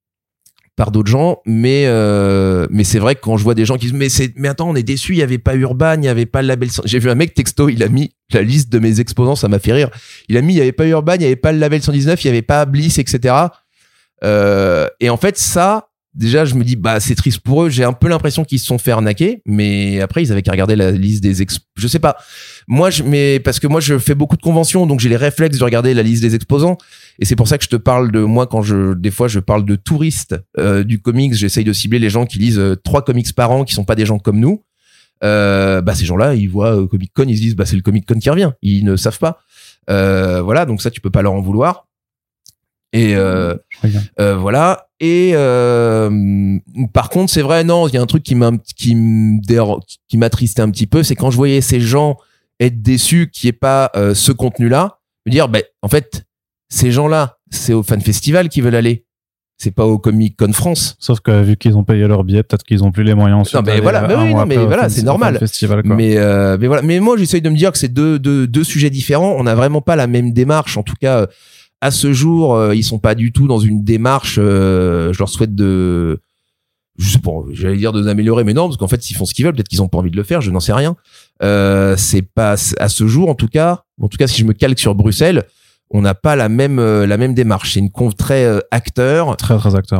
par d'autres gens, mais euh, mais c'est vrai que quand je vois des gens qui disent mais c'est mais attends on est déçus, il y avait pas Urban, il y avait pas le label. J'ai vu un mec texto, il a mis la liste de mes exposants, ça m'a fait rire. Il a mis il y avait pas Urban, il y avait pas le label cent dix-neuf, il y avait pas Bliss, et cetera. Euh, et en fait ça. Déjà, je me dis, bah, c'est triste pour eux. J'ai un peu l'impression qu'ils se sont fait arnaquer, mais après, ils avaient qu'à regarder la liste des exp... Je sais pas. Moi, je, mais, parce que moi, je fais beaucoup de conventions, donc j'ai les réflexes de regarder la liste des exposants. Et c'est pour ça que je te parle de moi quand je, des fois, je parle de touristes, euh, du comics. J'essaye de cibler les gens qui lisent euh, trois comics par an, qui sont pas des gens comme nous. Euh, bah, ces gens-là, ils voient euh, Comic Con, ils se disent, bah, c'est le Comic Con qui revient. Ils ne savent pas. Euh, voilà. Donc ça, tu peux pas leur en vouloir. Et euh, euh, voilà. Et euh, par contre, c'est vrai, non, il y a un truc qui m'a qui qui m'attristait un petit peu, c'est quand je voyais ces gens être déçus qu'il n'y ait pas euh, ce contenu-là, me dire, ben, en fait, ces gens-là, c'est au Fan Festival qu'ils veulent aller. C'est pas au Comic Con France.
Sauf que vu qu'ils ont payé leur billet, peut-être qu'ils ont plus les moyens ensuite.
Non, mais voilà, mais oui, non, mais voilà, c'est normal.
Festival,
mais euh, mais voilà, mais moi, j'essaye de me dire que c'est deux deux deux sujets différents. On n'a vraiment pas la même démarche, en tout cas. À ce jour, euh, ils sont pas du tout dans une démarche. Euh, je leur souhaite de, je sais pas, j'allais dire de s'améliorer, mais non, parce qu'en fait, s'ils font ce qu'ils veulent, peut-être qu'ils ont pas envie de le faire. Je n'en sais rien. Euh, c'est pas à ce jour, en tout cas. En tout cas, si je me calque sur Bruxelles, on n'a pas la même euh, la même démarche. C'est une conf très euh, acteur,
très très acteur,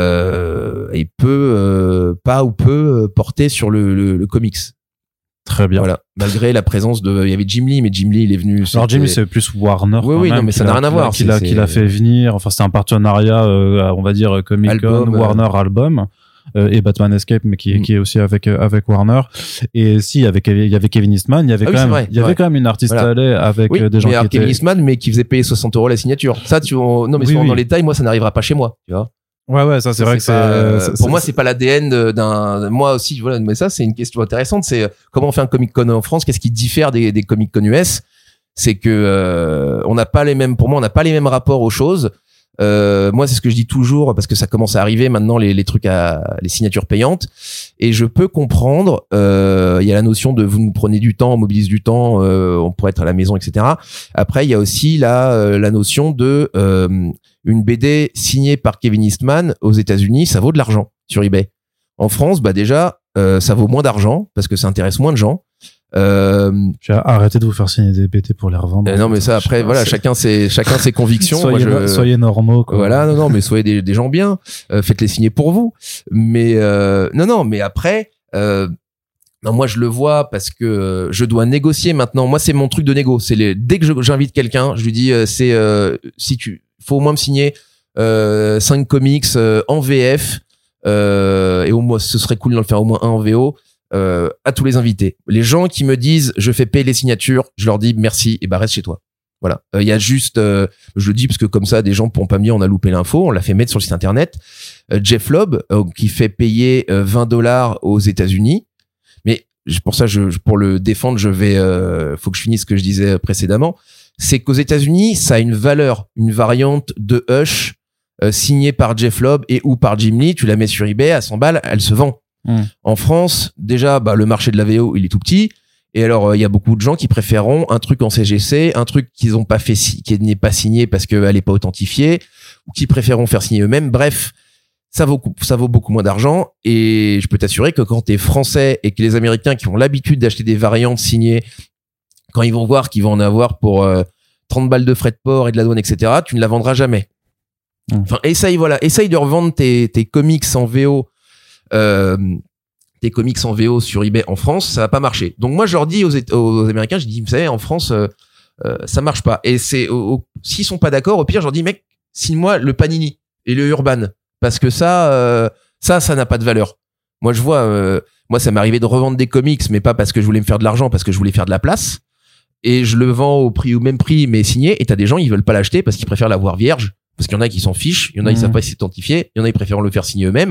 euh, et peut euh, pas ou peu porter sur le, le, le comics.
Très bien.
Voilà. Malgré la présence de, il y avait Jim Lee, mais Jim Lee, il est venu.
Alors Jim Lee, c'est plus Warner.
Oui, oui,
même,
non, mais ça n'a rien à voir.
Qu'il a, qu'il a fait venir. Enfin, c'était un partenariat, euh, on va dire Comic Con, Warner euh... album. Euh, et Batman Escape, mais qui, mm. qui est aussi avec avec Warner. Et si, avec il y avait Kevin Eastman, il y avait
ah
quand
oui,
même,
vrai,
il y avait
ouais.
quand même une artiste
voilà.
allée avec
oui,
des gens
mais
qui
Kevin
étaient...
Eastman, mais qui faisait payer soixante euros la signature. Ça, tu, on... non, mais
oui,
souvent
oui.
dans les détails, moi, ça n'arrivera pas chez moi, tu vois.
Ouais, ouais, ça, c'est
ça,
vrai
c'est
que
pas,
c'est,
pour
c'est,
moi,
c'est...
c'est pas l'A D N d'un, moi aussi, voilà, mais ça, c'est une question intéressante. C'est comment on fait un Comic Con en France? Qu'est-ce qui diffère des, des Comic Con U S? C'est que, euh, on n'a pas les mêmes, pour moi, on n'a pas les mêmes rapports aux choses. Euh, moi, c'est ce que je dis toujours parce que ça commence à arriver maintenant les, les trucs à les signatures payantes et je peux comprendre. Il euh, y a la notion de vous nous prenez du temps, on mobilise du temps, euh, on pourrait être à la maison, et cetera. Après, il y a aussi la euh, la notion de euh, une B D signée par Kevin Eastman aux États-Unis, ça vaut de l'argent sur eBay. En France, bah déjà, euh, ça vaut moins d'argent parce que ça intéresse moins de gens. Euh,
J'ai arrêté de vous faire signer des B T pour les revendre.
Euh, non, mais ça, après, voilà, c'est... chacun ses, chacun ses convictions.
soyez,
Moi, je...
soyez normaux, quoi.
Voilà, non, non, mais soyez des, des gens bien. Euh, faites-les signer pour vous. Mais, euh, non, non, mais après, euh, non, moi, je le vois parce que euh, je dois négocier maintenant. Moi, c'est mon truc de négo. C'est les, dès que je, j'invite quelqu'un, je lui dis, euh, c'est, euh, si tu, faut au moins me signer, euh, cinq comics, euh, en V F, euh, et au moins, ce serait cool d'en le faire au moins un en V O. Euh, à tous les invités. Les gens qui me disent je fais payer les signatures, je leur dis merci et bah reste chez toi. Voilà. Il euh, y a juste, euh, je le dis parce que comme ça des gens pourront pas me dire on a loupé l'info, on l'a fait mettre sur le site internet. Euh, Jeff Lobb euh, qui fait payer euh, vingt dollars aux États-Unis, mais pour ça je, pour le défendre je vais, euh, faut que je finisse ce que je disais précédemment. C'est qu'aux États-Unis ça a une valeur, une variante de Hush euh, signée par Jeff Lobb et ou par Jim Lee. Tu la mets sur eBay à cent balles, elle se vend. Mmh. En France, déjà, bah, le marché de la V O, il est tout petit. Et alors, il euh, y a beaucoup de gens qui préféreront un truc en C G C, un truc qu'ils ont pas fait, si- qui n'est pas signé parce qu'elle est pas authentifiée, ou qui préféreront faire signer eux-mêmes. Bref, ça vaut, ça vaut beaucoup moins d'argent. Et je peux t'assurer que quand t'es français et que les Américains qui ont l'habitude d'acheter des variantes signées, quand ils vont voir qu'ils vont en avoir pour euh, trente balles de frais de port et de la douane, et cetera, tu ne la vendras jamais. Mmh. Enfin, essaye, voilà, essaye de revendre tes, tes comics en V O. Euh, tes comics en V O sur eBay en France, ça va pas marcher. Donc moi je leur dis aux, aux Américains, je dis vous savez en France euh, euh, ça marche pas. Et c'est au, au, s'ils sont pas d'accord, au pire je leur dis mec signe-moi le Panini et le Urban parce que ça euh, ça ça n'a pas de valeur. Moi je vois euh, moi ça m'est arrivé de revendre des comics mais pas parce que je voulais me faire de l'argent, parce que je voulais faire de la place et je le vends au prix au même prix mais signé, et t'as des gens ils veulent pas l'acheter parce qu'ils préfèrent l'avoir vierge, parce qu'il y en a qui s'en fichent, il y en a mmh. ils savent pas s'identifier, il y en a ils préfèrent le faire signer eux-mêmes.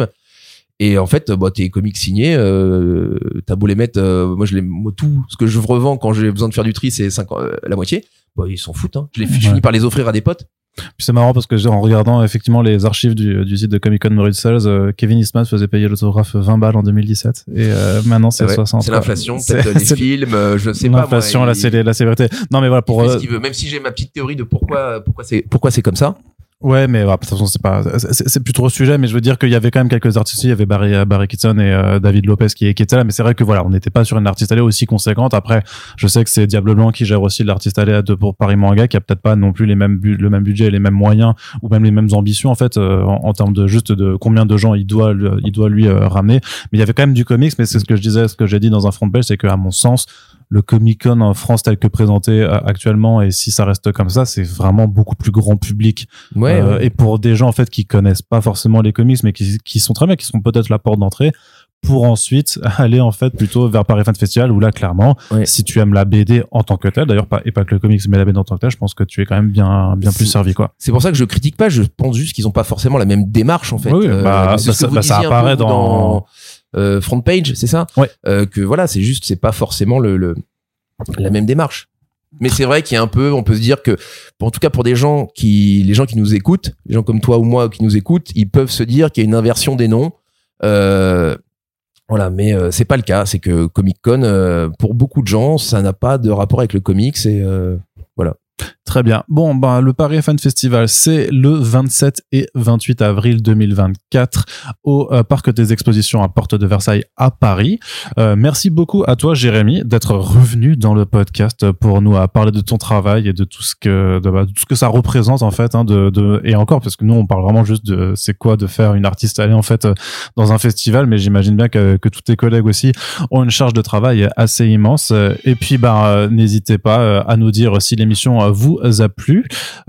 Et en fait, bah, tes comics signés, euh, t'as beau les mettre, euh, moi je les, moi, tout ce que je revends quand j'ai besoin de faire du tri, c'est cinq, euh, la moitié. Bah, ils s'en foutent, hein. Je les, ouais. je finis par les offrir à des potes.
Puis c'est marrant parce que en regardant effectivement les archives du, du site de Comic Con Maurice Sales, euh, Kevin Eastman faisait payer l'autographe vingt balles en deux mille dix-sept et euh, maintenant c'est ouais, soixante.
C'est l'inflation, c'est, peut-être les c'est films, euh, je sais
l'inflation,
pas.
L'inflation, là, c'est la sévérité. Non mais voilà pour.
Il fait
euh...
ce qu'il veut. Même si j'ai ma petite théorie de pourquoi, pourquoi c'est, pourquoi c'est comme ça.
Ouais, mais ouais, de toute façon c'est pas, c'est, c'est plus trop le sujet, mais je veux dire qu'il y avait quand même quelques artistes. Il y avait Barry, Barry Kitson et euh, David Lopez qui, qui étaient là, mais c'est vrai que voilà, on n'était pas sur une artiste allée aussi conséquente. Après, je sais que c'est Diable Blanc qui gère aussi l'artiste allée de pour Paris Manga, qui a peut-être pas non plus les mêmes bu- le même budget, les mêmes moyens ou même les mêmes ambitions en fait euh, en, en termes de juste de combien de gens il doit, il doit lui euh, ramener. Mais il y avait quand même du comics, mais c'est ce que je disais, ce que j'ai dit dans un front page, c'est que à mon sens, le Comic-Con en France tel que présenté actuellement, et si ça reste comme ça, c'est vraiment beaucoup plus grand public.
Ouais,
euh,
ouais.
Et pour des gens en fait qui connaissent pas forcément les comics, mais qui, qui sont très bien, qui sont peut-être la porte d'entrée, pour ensuite aller en fait plutôt vers Paris Fan Festival, où là clairement, ouais. si tu aimes la B D en tant que telle, d'ailleurs pas et pas que le comics, mais la B D en tant que telle, je pense que tu es quand même bien bien plus servi quoi.
C'est pour ça que je critique pas, je pense juste qu'ils ont pas forcément la même démarche en fait.
Oui, euh, bah, bah, ça, bah ça apparaît dans,
dans euh, front page, c'est ça.
Ouais.
Euh, que voilà, c'est juste, c'est pas forcément le, le la même démarche. Mais c'est vrai qu'il y a un peu, on peut se dire que, en tout cas pour des gens qui, les gens qui nous écoutent, les gens comme toi ou moi qui nous écoutent, ils peuvent se dire qu'il y a une inversion des noms. Euh, voilà, mais euh, c'est pas le cas. C'est que Comic Con, euh, pour beaucoup de gens, ça n'a pas de rapport avec le comics et euh, voilà.
Très bien. Bon, bah, le Paris Fan Festival, c'est le vingt-sept et vingt-huit avril deux mille vingt-quatre au euh, Parc des Expositions à Porte de Versailles à Paris. Euh, merci beaucoup à toi, Jérémy, d'être revenu dans le podcast pour nous à parler de ton travail et de tout ce que, de, bah, de tout ce que ça représente, en fait, hein, de, de, et encore, parce que nous, on parle vraiment juste de c'est quoi de faire une artiste allée, en fait, dans un festival, mais j'imagine bien que, que tous tes collègues aussi ont une charge de travail assez immense. Et puis, bah, n'hésitez pas à nous dire si l'émission vous a plu,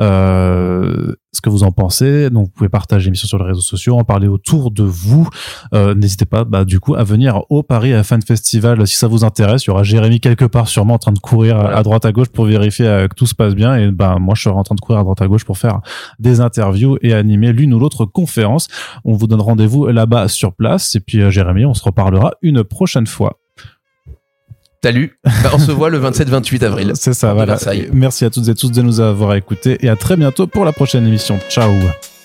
euh, ce que vous en pensez. Donc vous pouvez partager l'émission sur les réseaux sociaux, en parler autour de vous. Euh, n'hésitez pas bah, du coup à venir au Paris Fan Festival si ça vous intéresse. Il y aura Jérémy quelque part sûrement en train de courir à droite à gauche pour vérifier euh, que tout se passe bien, et bah moi je serai en train de courir à droite à gauche pour faire des interviews et animer l'une ou l'autre conférence. On vous donne rendez-vous là-bas sur place, et puis euh, Jérémy, on se reparlera une prochaine fois.
Salut, bah, on se voit le vingt-sept vingt-huit avril.
C'est ça, voilà. Versailles. Merci à toutes et tous de nous avoir écoutés et à très bientôt pour la prochaine émission. Ciao.